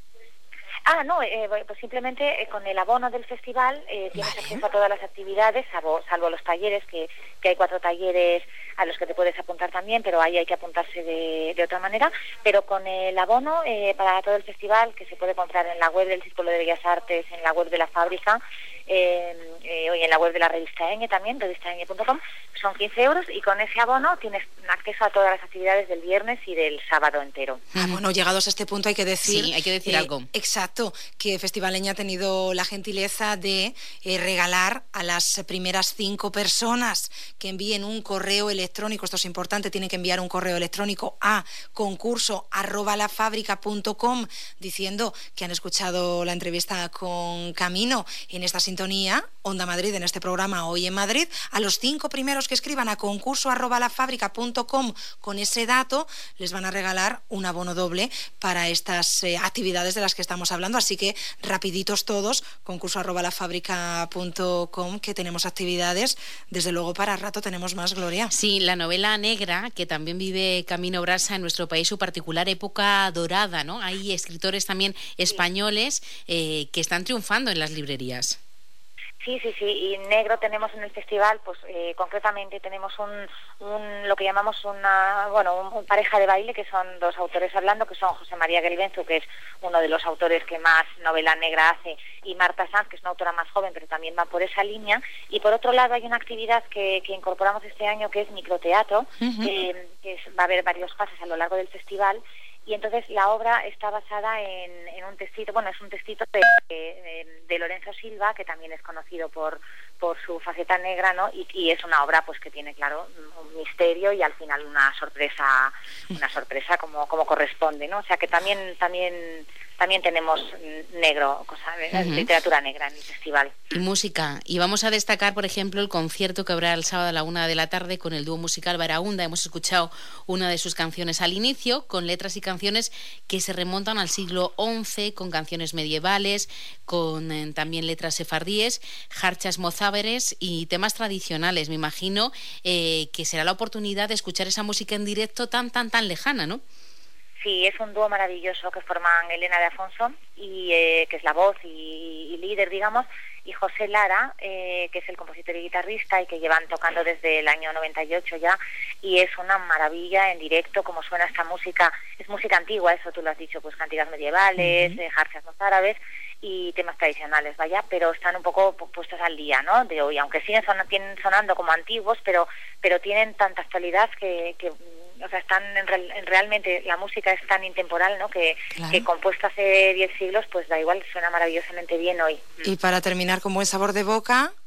Ah, no, eh, pues simplemente eh, con el abono del festival eh, tienes vale. acceso a todas las actividades, salvo, salvo los talleres, que, que hay cuatro talleres a los que te puedes apuntar también, pero ahí hay que apuntarse de, de otra manera. Pero con el abono eh, para todo el festival, que se puede comprar en la web del Círculo de Bellas Artes, en la web de la fábrica, eh, eh, y en la web de la revista Eñe también, revista eñe punto com, son quince euros, y con ese abono tienes acceso a todas las actividades del viernes y del sábado entero. Ah, bueno, llegados a este punto hay que decir... Sí, hay que decir eh, algo. Exacto, que Festival Eñe ha tenido la gentileza de eh, regalar a las primeras cinco personas que envíen un correo electrónico, esto es importante, tienen que enviar un correo electrónico a concurso arroba lafábrica punto com diciendo que han escuchado la entrevista con Camino en esta sintonía, Onda Madrid, en este programa Hoy en Madrid. A los cinco primeros que escriban a concurso arroba lafábrica punto com con ese dato, les van a regalar un abono doble para estas eh, actividades de las que estamos hablando, así que rapiditos todos, concurso arroba lafábrica punto com, que tenemos actividades, desde luego para rato tenemos más, Gloria. Sí, la novela negra, que también vive Camino Brasa en nuestro país, su particular época dorada, ¿no? Hay escritores también españoles eh, que están triunfando en las librerías. Sí, sí, sí, y negro tenemos en el festival, pues eh, concretamente tenemos un, un lo que llamamos una, bueno, un, un pareja de baile, que son dos autores hablando, que son José María Gelbenzu, que es uno de los autores que más novela negra hace, y Marta Sanz, que es una autora más joven, pero también va por esa línea. Y por otro lado hay una actividad que, que incorporamos este año, que es microteatro, uh-huh. que, que es, va a haber varios pases a lo largo del festival. Y entonces la obra está basada en, en un textito, bueno, es un textito de, de, de Lorenzo Silva, que también es conocido por, por su faceta negra, ¿no? Y, y es una obra pues que tiene, claro, un misterio y al final una sorpresa, una sorpresa como, como corresponde, ¿no? O sea que también, también, también tenemos negro, cosa, uh-huh. literatura negra en el festival. Y música. Y vamos a destacar, por ejemplo, el concierto que habrá el sábado a la una de la tarde con el dúo musical Barahunda. Hemos escuchado una de sus canciones al inicio, con letras y canciones que se remontan al siglo once, con canciones medievales, con eh, también letras sefardíes, jarchas mozáveres y temas tradicionales. Me imagino eh, que será la oportunidad de escuchar esa música en directo tan, tan, tan lejana, ¿no? Sí, es un dúo maravilloso que forman Elena de Afonso, y eh, que es la voz y, y líder, digamos, y José Lara, eh, que es el compositor y guitarrista, y que llevan tocando desde el año noventa y ocho ya, y es una maravilla en directo como suena esta música. Es música antigua, eso tú lo has dicho, pues cantigas medievales, uh-huh. eh, jarcias mozárabes y temas tradicionales, vaya, pero están un poco puestos al día, ¿no?, de hoy, aunque siguen son, tienen sonando como antiguos, pero pero tienen tanta actualidad que... que o sea, están en real, en realmente la música es tan intemporal, ¿no?, que, claro. que compuesta hace diez siglos, pues da igual, suena maravillosamente bien hoy. Y para terminar con buen sabor de boca,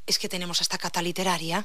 es que tenemos hasta cata literaria.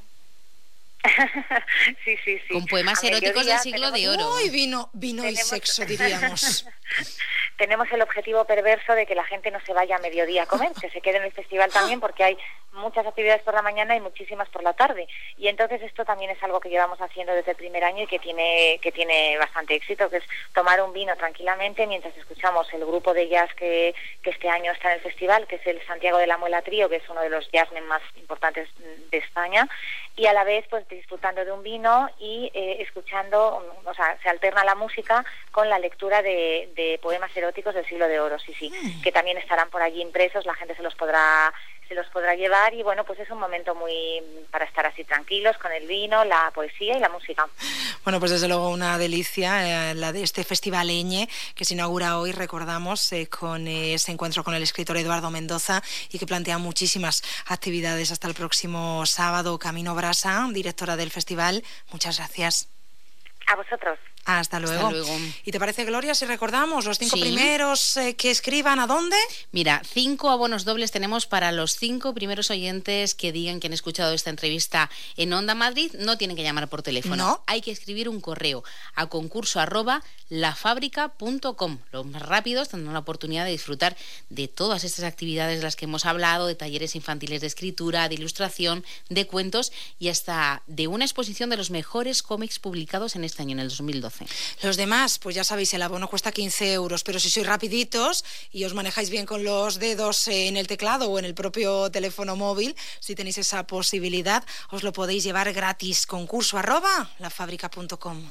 sí, sí, sí. Con poemas A eróticos del siglo tenemos... de oro. Uy, vino, vino y sexo, diríamos. Tenemos el objetivo perverso de que la gente no se vaya a mediodía a comer, que se quede en el festival también, porque hay muchas actividades por la mañana y muchísimas por la tarde. Y entonces esto también es algo que llevamos haciendo desde el primer año y que tiene que tiene bastante éxito, que es tomar un vino tranquilamente mientras escuchamos el grupo de jazz que, que este año está en el festival, que es el Santiago de la Muela Trío, que es uno de los jazzmen más importantes de España, y a la vez pues disfrutando de un vino y eh, escuchando, o sea, se alterna la música con la lectura de, de poemas eróticos del siglo de oro, sí, sí, mm. que también estarán por allí impresos, la gente se los podrá se los podrá llevar y bueno, pues es un momento muy para estar así tranquilos con el vino, la poesía y la música. Bueno, pues desde luego una delicia eh, la de este Festival Eñe, que se inaugura hoy, recordamos, eh, con eh, ese encuentro con el escritor Eduardo Mendoza y que plantea muchísimas actividades hasta el próximo sábado. Camino Brasa, directora del festival, muchas gracias. A vosotros. Hasta luego. Hasta luego. ¿Y te parece, Gloria, si recordamos los cinco Sí. primeros eh, que escriban a dónde? Mira, cinco abonos dobles tenemos para los cinco primeros oyentes que digan que han escuchado esta entrevista en Onda Madrid. No tienen que llamar por teléfono. ¿No? Hay que escribir un correo a concurso arroba lafábrica punto com. Los más rápidos tendrán la oportunidad de disfrutar de todas estas actividades de las que hemos hablado, de talleres infantiles de escritura, de ilustración, de cuentos y hasta de una exposición de los mejores cómics publicados en este año, en el dos mil doce. Los demás, pues ya sabéis, el abono cuesta quince euros, pero si sois rapiditos y os manejáis bien con los dedos en el teclado o en el propio teléfono móvil, si tenéis esa posibilidad, os lo podéis llevar gratis. Concurso arroba lafábrica punto com.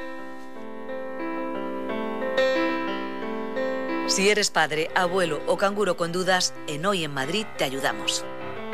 Si eres padre, abuelo o canguro con dudas, en Hoy en Madrid te ayudamos.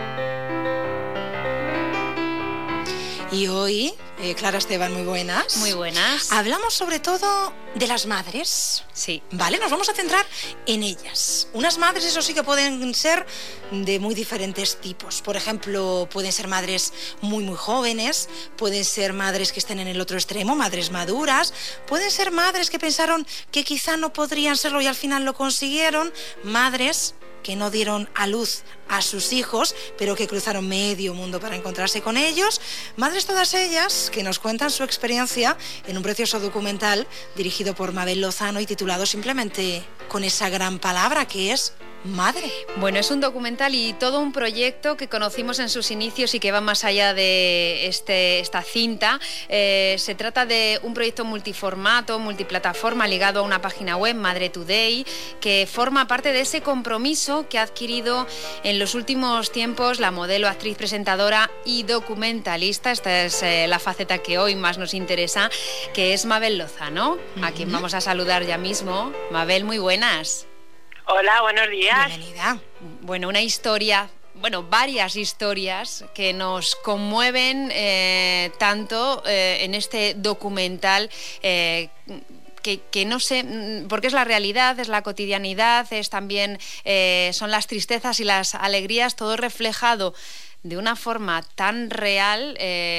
Y hoy, eh, Clara Esteban, muy buenas. Muy buenas. Hablamos sobre todo de las madres. Sí. Vale, nos vamos a centrar en ellas. Unas madres, eso sí, que pueden ser de muy diferentes tipos. Por ejemplo, pueden ser madres muy, muy jóvenes, pueden ser madres que estén en el otro extremo, madres maduras, pueden ser madres que pensaron que quizá no podrían serlo y al final lo consiguieron, madres que no dieron a luz a sus hijos, pero que cruzaron medio mundo para encontrarse con ellos. Madres todas ellas que nos cuentan su experiencia en un precioso documental dirigido por Mabel Lozano y titulado simplemente con esa gran palabra que es madre. Bueno, es un documental y todo un proyecto que conocimos en sus inicios y que va más allá de este, esta cinta. Eh, se trata de un proyecto multiformato, multiplataforma, ligado a una página web, Madre Today, que forma parte de ese compromiso que ha adquirido en los últimos tiempos la modelo, actriz, presentadora y documentalista. Esta es eh, la faceta que hoy más nos interesa, que es Mabel Lozano, uh-huh. a quien vamos a saludar ya mismo. Mabel, muy buenas. Hola, buenos días. Bienvenida. Bueno, una historia, bueno, varias historias que nos conmueven eh, tanto eh, en este documental eh, Que, que no sé, porque es la realidad, es la cotidianidad, es también eh, son las tristezas y las alegrías, todo reflejado de una forma tan real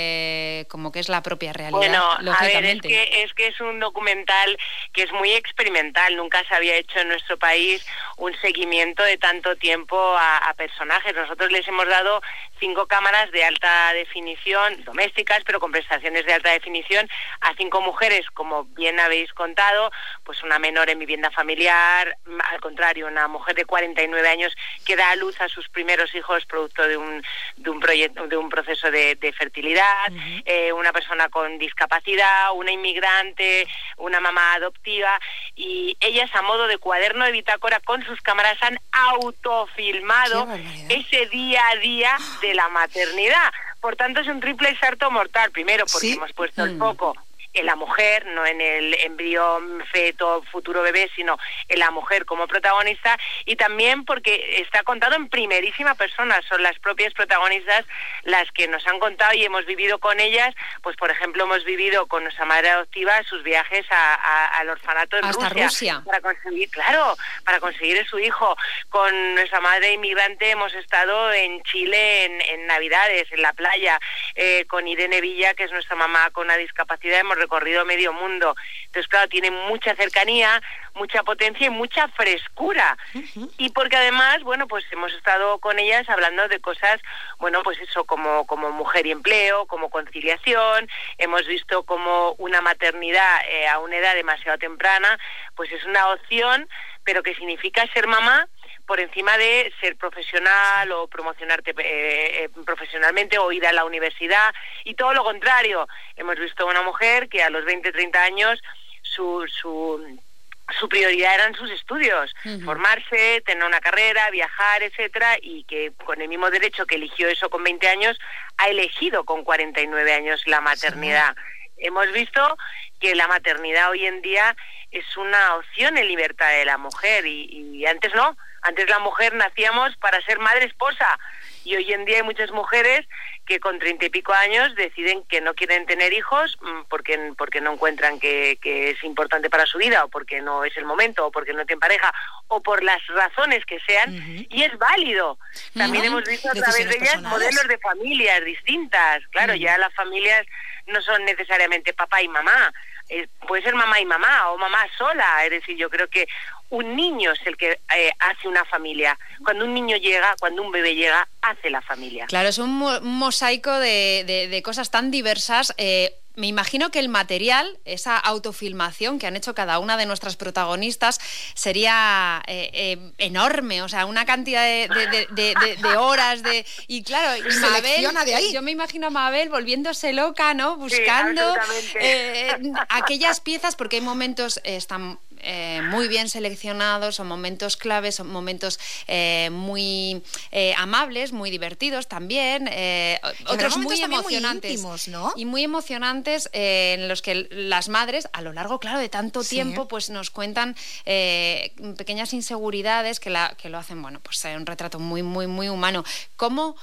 eh, como que es la propia realidad. Bueno, lógicamente. a ver, es que, es que es un documental que es muy experimental. Nunca se había hecho en nuestro país un seguimiento de tanto tiempo a, a personajes. Nosotros les hemos dado cinco cámaras de alta definición, domésticas, pero con prestaciones de alta definición, a cinco mujeres, como bien habéis contado, pues una menor en vivienda familiar, al contrario, una mujer de cuarenta y nueve años que da a luz a sus primeros hijos producto de un de un proyecto, de un proceso de, de fertilidad, uh-huh. eh, una persona con discapacidad, una inmigrante, una mamá adoptiva, y ellas a modo de cuaderno de bitácora con sus cámaras han autofilmado ese día a día de la maternidad. Por tanto, es un triple salto mortal. Primero, porque ¿Sí? hemos puesto mm. el foco en la mujer, no en el embrión, feto, futuro bebé, sino en la mujer como protagonista, y también porque está contado en primerísima persona. Son las propias protagonistas las que nos han contado y hemos vivido con ellas. Pues por ejemplo, hemos vivido con nuestra madre adoptiva sus viajes a, a, al orfanato en Hasta Rusia, Rusia para conseguir, claro, para conseguir su hijo. Con nuestra madre inmigrante hemos estado en Chile en, en Navidades, en la playa, eh, con Irene Villa, que es nuestra mamá con una discapacidad, hemos recorrido medio mundo. Entonces, claro, tiene mucha cercanía, mucha potencia y mucha frescura. Uh-huh. Y porque además, bueno, pues hemos estado con ellas hablando de cosas, bueno, pues eso, como, como mujer y empleo, como conciliación. Hemos visto como una maternidad eh, a una edad demasiado temprana, pues es una opción, pero que significa ser mamá por encima de ser profesional o promocionarte eh, eh, profesionalmente o ir a la universidad, y todo lo contrario. Hemos visto una mujer que a los veinte, treinta años su... su su prioridad eran sus estudios, uh-huh. formarse, tener una carrera, viajar, etcétera, y que con el mismo derecho que eligió eso con veinte años, ha elegido con cuarenta y nueve años la maternidad. Sí. Hemos visto que la maternidad hoy en día es una opción en libertad de la mujer, y, y antes no, antes la mujer nacíamos para ser madre esposa, y hoy en día hay muchas mujeres que con treinta y pico años deciden que no quieren tener hijos porque, porque no encuentran que, que es importante para su vida, o porque no es el momento, o porque no tienen pareja, o por las razones que sean, uh-huh. y es válido. También uh-huh. hemos visto a través de ellas modelos de familias distintas. Claro, uh-huh. ya las familias no son necesariamente papá y mamá, eh, puede ser mamá y mamá, o mamá sola. Es decir, yo creo que un niño es el que eh, hace una familia. Cuando un niño llega, cuando un bebé llega, hace la familia. Claro, es un, mo- un mosaico de, de, de cosas tan diversas. Eh, me imagino que el material, esa autofilmación que han hecho cada una de nuestras protagonistas, sería eh, eh, enorme, o sea, una cantidad de, de, de, de, de, de horas de... Y claro, y Mabel, de ahí. Yo me imagino a Mabel volviéndose loca, ¿no? Buscando sí, eh, aquellas piezas, porque hay momentos... Eh, están Eh, muy bien seleccionados, son momentos claves, son momentos eh, muy eh, amables, muy divertidos también, eh, otros muy emocionantes, muy íntimos, ¿no? Y muy emocionantes eh, en los que las madres, a lo largo, claro, de tanto sí. tiempo, pues nos cuentan eh, pequeñas inseguridades que, la, que lo hacen, bueno, pues eh, un retrato muy, muy, muy humano. ¿Cómo?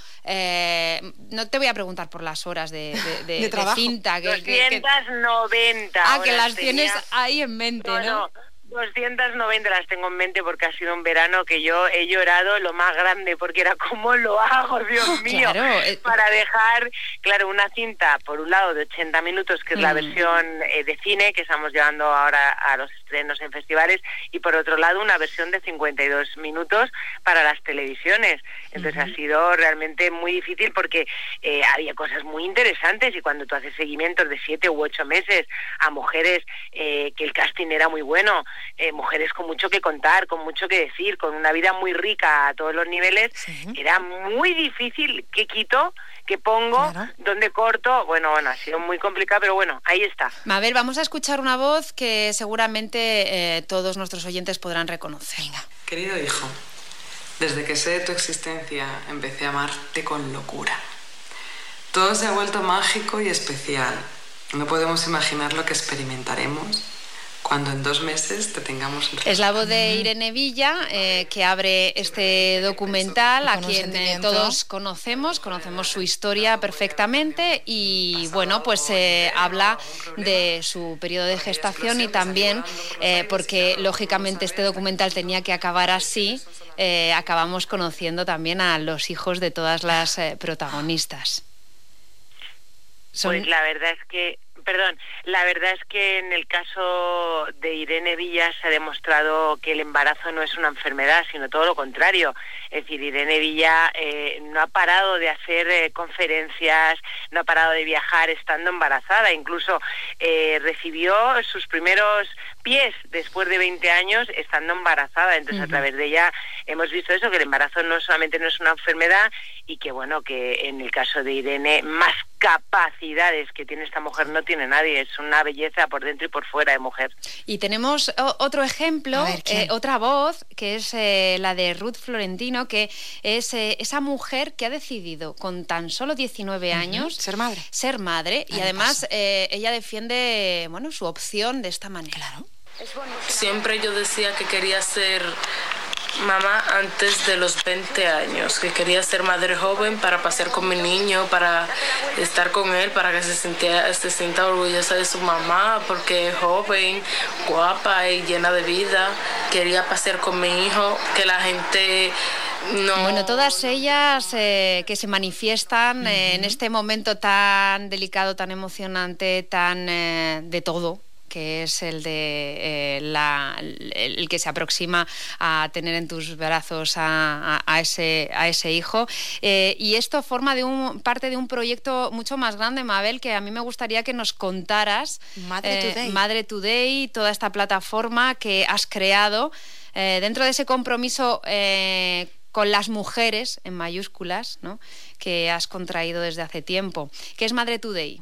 Eh, no te voy a preguntar por las horas de, de, de, de, de cinta. Que, doscientas noventa. Que, ah, que las tenía... tienes ahí en mente, ¿no? no. doscientas noventa las tengo en mente, porque ha sido un verano que yo he llorado lo más grande, porque era ¿cómo lo hago, Dios mío? Claro. Para dejar, claro, una cinta, por un lado, de ochenta minutos, que es mm. la versión eh, de cine, que estamos llevando ahora a los estrenos en festivales, y por otro lado, una versión de cincuenta y dos minutos para las televisiones. Entonces uh-huh. ha sido realmente muy difícil, porque eh, había cosas muy interesantes, y cuando tú haces seguimientos de siete u ocho meses a mujeres eh, que el casting era muy bueno, Eh, mujeres con mucho que contar, con mucho que decir, con una vida muy rica a todos los niveles, sí. era muy difícil. ¿Qué quito? ¿Qué pongo? Claro. ¿Dónde corto? Bueno, bueno, ha sido muy complicado, pero bueno, ahí está. Mabel, vamos a escuchar una voz que seguramente eh, todos nuestros oyentes podrán reconocer. Venga. Querido hijo, desde que sé de tu existencia empecé a amarte con locura. Todo se ha vuelto mágico y especial. No podemos imaginar lo que experimentaremos cuando en dos meses te tengamos... Es la voz de Irene Villa, eh, que abre este documental, a quien eh, todos conocemos, conocemos su historia perfectamente, y bueno, pues eh, habla de su periodo de gestación, y también, eh, porque lógicamente este documental tenía que acabar así, eh, acabamos conociendo también a los hijos de todas las eh, protagonistas. Son... Pues la verdad es que Perdón, la verdad es que en el caso de Irene Villa se ha demostrado que el embarazo no es una enfermedad, sino todo lo contrario. Es decir, Irene Villa eh, no ha parado de hacer eh, conferencias, no ha parado de viajar estando embarazada, incluso eh, recibió sus primeros pies después de veinte años estando embarazada. Entonces, uh-huh. a través de ella hemos visto eso, que el embarazo no solamente no es una enfermedad, y que bueno, que en el caso de Irene, más capacidades que tiene esta mujer no tiene nadie. Es una belleza por dentro y por fuera de mujer. Y tenemos o- otro ejemplo, ver, eh, otra voz, que es eh, la de Ruth Florentino, que es eh, esa mujer que ha decidido con tan solo diecinueve uh-huh. años ser madre. Ser madre, y además eh, ella defiende, bueno, su opción de esta manera. Claro. Siempre yo decía que quería ser mamá antes de los veinte años, que quería ser madre joven para pasear con mi niño, para estar con él, para que se sienta, se sienta orgullosa de su mamá, porque es joven, guapa y llena de vida. Quería pasear con mi hijo, que la gente No. Bueno, todas ellas eh, que se manifiestan uh-huh. eh, en este momento tan delicado, tan emocionante, tan eh, de todo, que es el de eh, la, el, el que se aproxima a tener en tus brazos a, a, a, ese, a ese hijo. Eh, y esto forma de un, parte de un proyecto mucho más grande, Mabel, que a mí me gustaría que nos contaras. Madre eh, Today. Madre Today, toda esta plataforma que has creado eh, dentro de ese compromiso eh, con las mujeres, en mayúsculas, ¿no?, que has contraído desde hace tiempo. ¿Qué es Madre Today?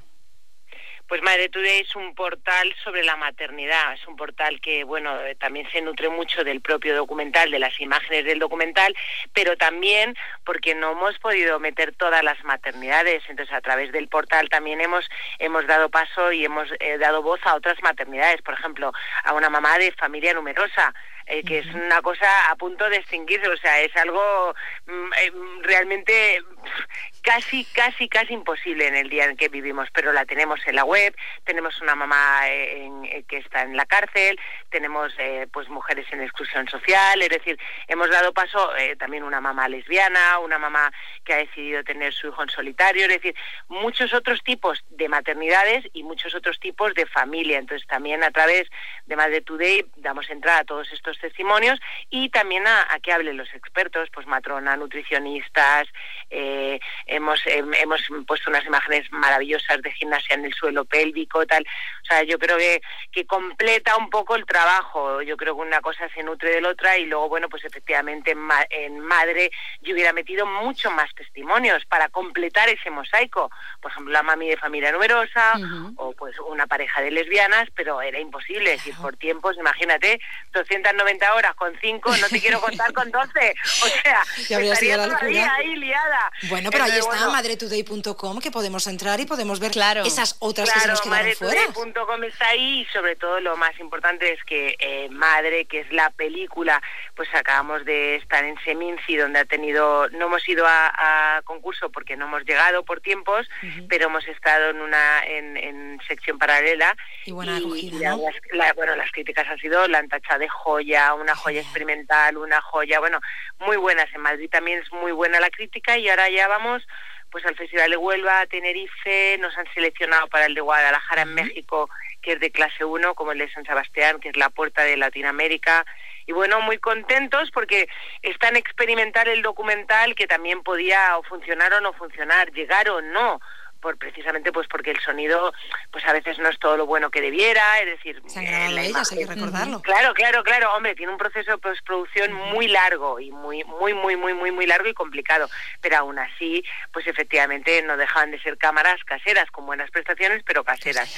Pues Madre Today es un portal sobre la maternidad, es un portal que, bueno, también se nutre mucho del propio documental, de las imágenes del documental, pero también porque no hemos podido meter todas las maternidades, entonces a través del portal también hemos hemos dado paso y hemos eh, dado voz a otras maternidades, por ejemplo, a una mamá de familia numerosa, Eh, que es una cosa a punto de extinguirse, o sea, es algo mm, eh, realmente casi, casi, casi imposible en el día en que vivimos, pero la tenemos en la web, tenemos una mamá en, en, que está en la cárcel, tenemos eh, pues mujeres en exclusión social, es decir, hemos dado paso eh, también una mamá lesbiana, una mamá que ha decidido tener su hijo en solitario, es decir, muchos otros tipos de maternidades y muchos otros tipos de familia, entonces también a través de Madre Today damos entrada a todos estos testimonios y también a, a que hablen los expertos, pues matrona, nutricionistas, eh, hemos eh, hemos puesto unas imágenes maravillosas de gimnasia en el suelo pélvico, tal, o sea, yo creo que, que completa un poco el trabajo, yo creo que una cosa se nutre de la otra y luego, bueno, pues efectivamente en, ma en Madre yo hubiera metido mucho más testimonios para completar ese mosaico, por ejemplo, la mami de familia numerosa, uh-huh. o pues una pareja de lesbianas, pero era imposible, es decir, por tiempos, imagínate, doscientas noventa horas con cinco, no te quiero contar con doce, o sea, estaría todavía ahí liada. Bueno, pero ahí está bueno, madre today punto com, que podemos entrar y podemos ver claro. esas otras claro, que se nos quedaron fuera. madre today punto com está ahí y sobre todo lo más importante es que eh, Madre, que es la película, pues acabamos de estar en Seminci, donde ha tenido, no hemos ido a, a concurso porque no hemos llegado por tiempos, uh-huh. pero hemos estado en una en, en sección paralela y buena acogida, y la, ¿no? las, la, bueno, las críticas han sido, la han tachado de joya, una joya experimental, una joya, bueno, muy buenas. En Madrid también es muy buena la crítica y ahora ya vamos pues al Festival de Huelva, Tenerife, nos han seleccionado para el de Guadalajara en México, que es de clase uno, como el de San Sebastián, que es la puerta de Latinoamérica. Y bueno, muy contentos porque es tan experimental el documental que también podía o funcionar o no funcionar, llegar o no, por precisamente pues porque el sonido pues a veces no es todo lo bueno que debiera, es decir, se han grabado eh, ellas, hay que recordarlo. Claro, claro, claro, hombre, tiene un proceso de postproducción muy largo y muy, muy, muy, muy, muy, muy largo y complicado, pero aún así, pues efectivamente no dejaban de ser cámaras caseras, con buenas prestaciones, pero caseras.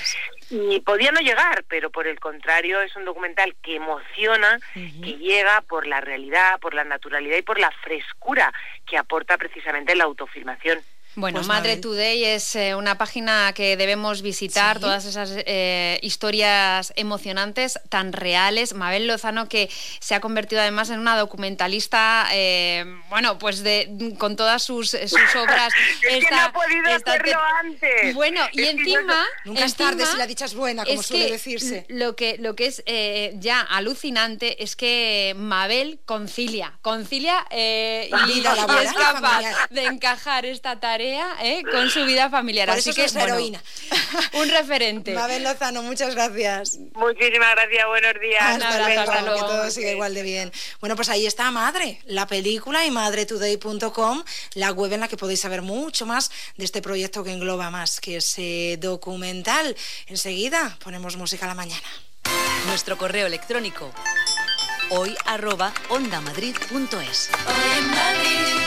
Y podía no llegar, pero por el contrario es un documental que emociona, uh-huh. que llega por la realidad, por la naturalidad y por la frescura que aporta precisamente la autofilmación. Bueno, pues Madre Mabel. Today es eh, una página que debemos visitar, ¿sí? Todas esas eh, historias emocionantes, tan reales. Mabel Lozano, que se ha convertido además en una documentalista, eh, bueno, pues de con todas sus, sus obras. Es está, que no ha podido hacerlo antes. Bueno, y es encima... No, nunca es tarde si la dicha es buena, como es suele decirse. Lo que, lo que es eh, ya alucinante es que Mabel concilia, concilia eh, y, y es capaz de encajar esta tarea ¿eh? con su vida familiar. Por Así eso que es bueno, heroína. Un referente. Mabel Lozano, muchas gracias. Muchísimas gracias, buenos días. Hasta, abrazo, luego, hasta luego. Que todo siga igual de bien. Bueno, pues ahí está Madre, la película, y madre today punto com, la web en la que podéis saber mucho más de este proyecto que engloba más que ese documental. Enseguida ponemos música a la mañana. Nuestro correo electrónico hoy arroba ondamadrid punto es. Hoy en Madrid.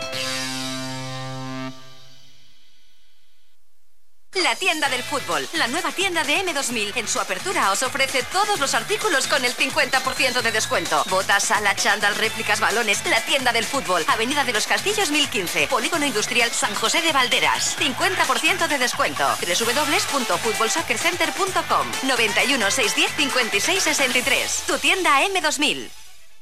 La tienda del fútbol, la nueva tienda de eme dos mil. En su apertura os ofrece todos los artículos con el cincuenta por ciento de descuento. Botas, sala, chándal, réplicas, balones. La tienda del fútbol, Avenida de los Castillos mil quince, Polígono Industrial San José de Valderas. cincuenta por ciento de descuento. doble u doble u doble u punto fútbol soccer center punto com. noventa y uno, seiscientos diez, cincuenta y seis sesenta y tres. Tu tienda eme dos mil.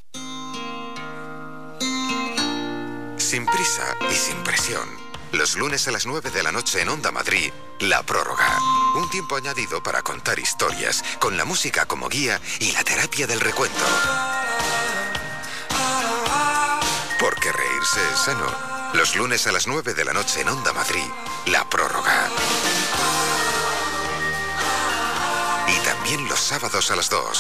Sin prisa y sin presión. Los lunes a las nueve de la noche en Onda Madrid, La Prórroga. Un tiempo añadido para contar historias, con la música como guía y la terapia del recuento. Porque reírse es sano. Los lunes a las nueve de la noche en Onda Madrid, La Prórroga. Y también los sábados a las dos.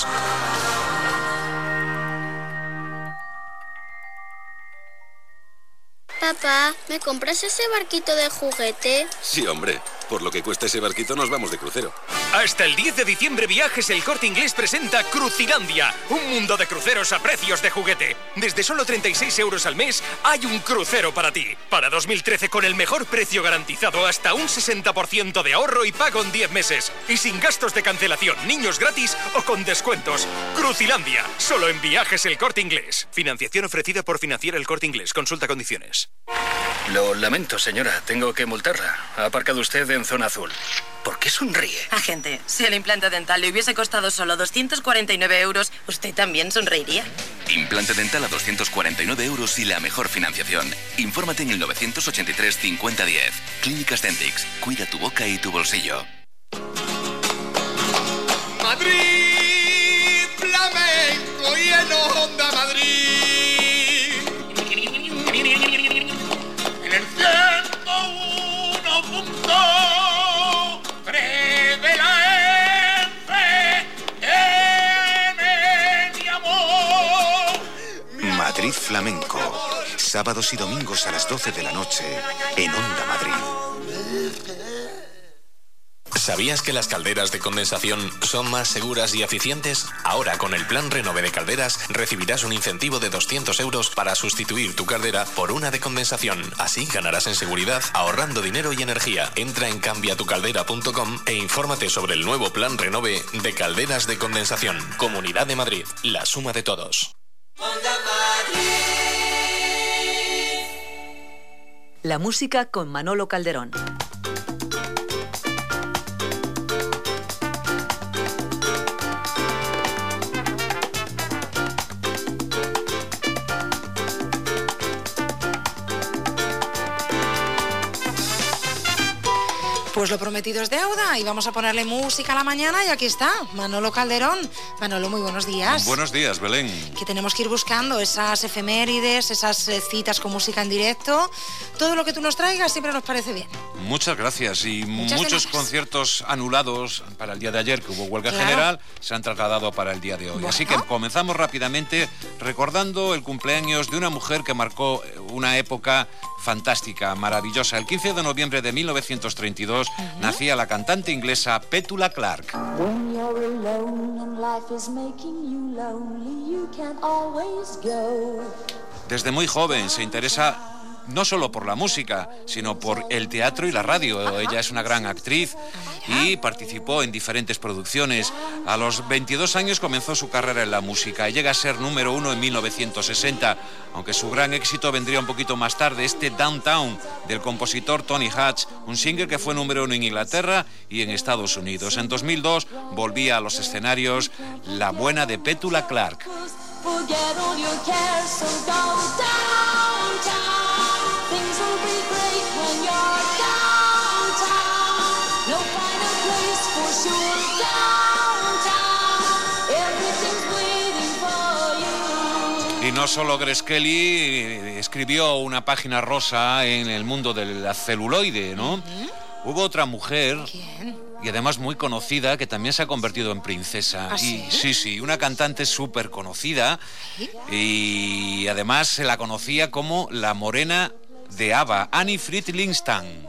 Papá, ¿me compras ese barquito de juguete? Sí, hombre. Por lo que cuesta ese barquito nos vamos de crucero. Hasta el diez de diciembre Viajes El Corte Inglés presenta Crucilandia, un mundo de cruceros a precios de juguete. Desde solo treinta y seis euros al mes hay un crucero para ti. Para dos mil trece con el mejor precio garantizado, hasta un sesenta por ciento de ahorro y pago en diez meses. Y sin gastos de cancelación, niños gratis o con descuentos. Crucilandia, solo en Viajes El Corte Inglés. Financiación ofrecida por Financiera El Corte Inglés. Consulta condiciones. Lo lamento, señora. Tengo que multarla. Ha aparcado usted en zona azul. ¿Por qué sonríe? Agente, si el implante dental le hubiese costado solo doscientos cuarenta y nueve euros, ¿usted también sonreiría? Implante dental a doscientos cuarenta y nueve euros y la mejor financiación. Infórmate en el novecientos ochenta y tres cincuenta diez. Clínicas Dentix. Cuida tu boca y tu bolsillo. Madrid, flamenco y en Onda Madrid. En el ciento uno punto tres de la F M, mi amor. Madrid Flamenco. Sábados y domingos a las doce de la noche en Onda Madrid. ¿Sabías que las calderas de condensación son más seguras y eficientes? Ahora, con el Plan Renove de Calderas, recibirás un incentivo de doscientos euros para sustituir tu caldera por una de condensación. Así ganarás en seguridad, ahorrando dinero y energía. Entra en cambia tu caldera punto com e infórmate sobre el nuevo Plan Renove de Calderas de Condensación. Comunidad de Madrid, la suma de todos. La música con Manolo Calderón. Pues lo prometido es deuda y vamos a ponerle música a la mañana y aquí está, Manolo Calderón. Manolo, muy buenos días. Buenos días, Belén. Que tenemos que ir buscando esas efemérides, esas eh, citas con música en directo. Todo lo que tú nos traigas siempre nos parece bien. Muchas gracias. Y Muchas muchos gracias. conciertos anulados para el día de ayer, que hubo huelga Claro. general, se han trasladado para el día de hoy. Bueno. Así que comenzamos rápidamente recordando el cumpleaños de una mujer que marcó una época fantástica, maravillosa. El quince de noviembre de mil novecientos treinta y dos uh-huh. nacía la cantante inglesa Petula Clark. When you're alone and life is making you lonely, you can always go. Desde muy joven se interesa no solo por la música, sino por el teatro y la radio. Ajá. Ella es una gran actriz y participó en diferentes producciones. A los veintidós años comenzó su carrera en la música y llega a ser número uno en mil novecientos sesenta, aunque su gran éxito vendría un poquito más tarde, este Downtown del compositor Tony Hatch, un single que fue número uno en Inglaterra y en Estados Unidos. En dos mil dos volvía a los escenarios La Buena de Petula Clark. Forget all your cares, so go downtown. Things will be great when you're downtown. No finer place for sure downtown. Everything's waiting for you. Y no solo Grace Kelly escribió una página rosa en el mundo de la celuloide, ¿no? Uh-huh. Hubo otra mujer. ¿Quién? Y además muy conocida, que también se ha convertido en princesa. ¿Ah, sí? Y, sí, sí, una cantante súper conocida. ¿Sí? Y además se la conocía como la morena de ABBA, Annie Friedlingstan.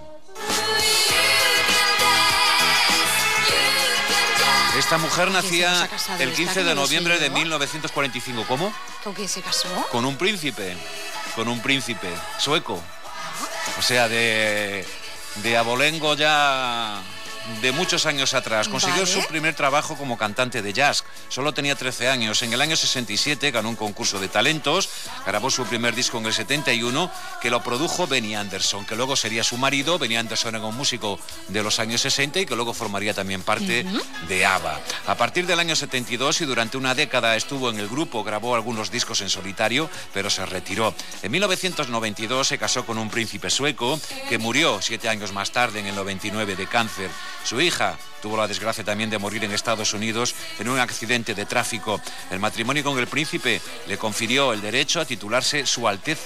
Esta mujer nacía el quince de noviembre de mil novecientos cuarenta y cinco. ¿Cómo? ¿Con quién se casó? Con un príncipe, con un príncipe sueco. O sea, de, de abolengo ya de muchos años atrás. Consiguió Vale. su primer trabajo como cantante de jazz. Solo tenía trece años. En el año sesenta y siete ganó un concurso de talentos, grabó su primer disco en el setenta y uno, que lo produjo Benny Anderson, que luego sería su marido. Benny Anderson era un músico de los años sesenta y que luego formaría también parte uh-huh. de ABBA. A partir del año setenta y dos y durante una década estuvo en el grupo, grabó algunos discos en solitario, pero se retiró. En mil novecientos noventa y dos se casó con un príncipe sueco que murió siete años más tarde, en el noventa y nueve, de cáncer. Su hija tuvo la desgracia también de morir en Estados Unidos en un accidente de tráfico. El matrimonio con el príncipe le confirió el derecho a titularse Su Alteza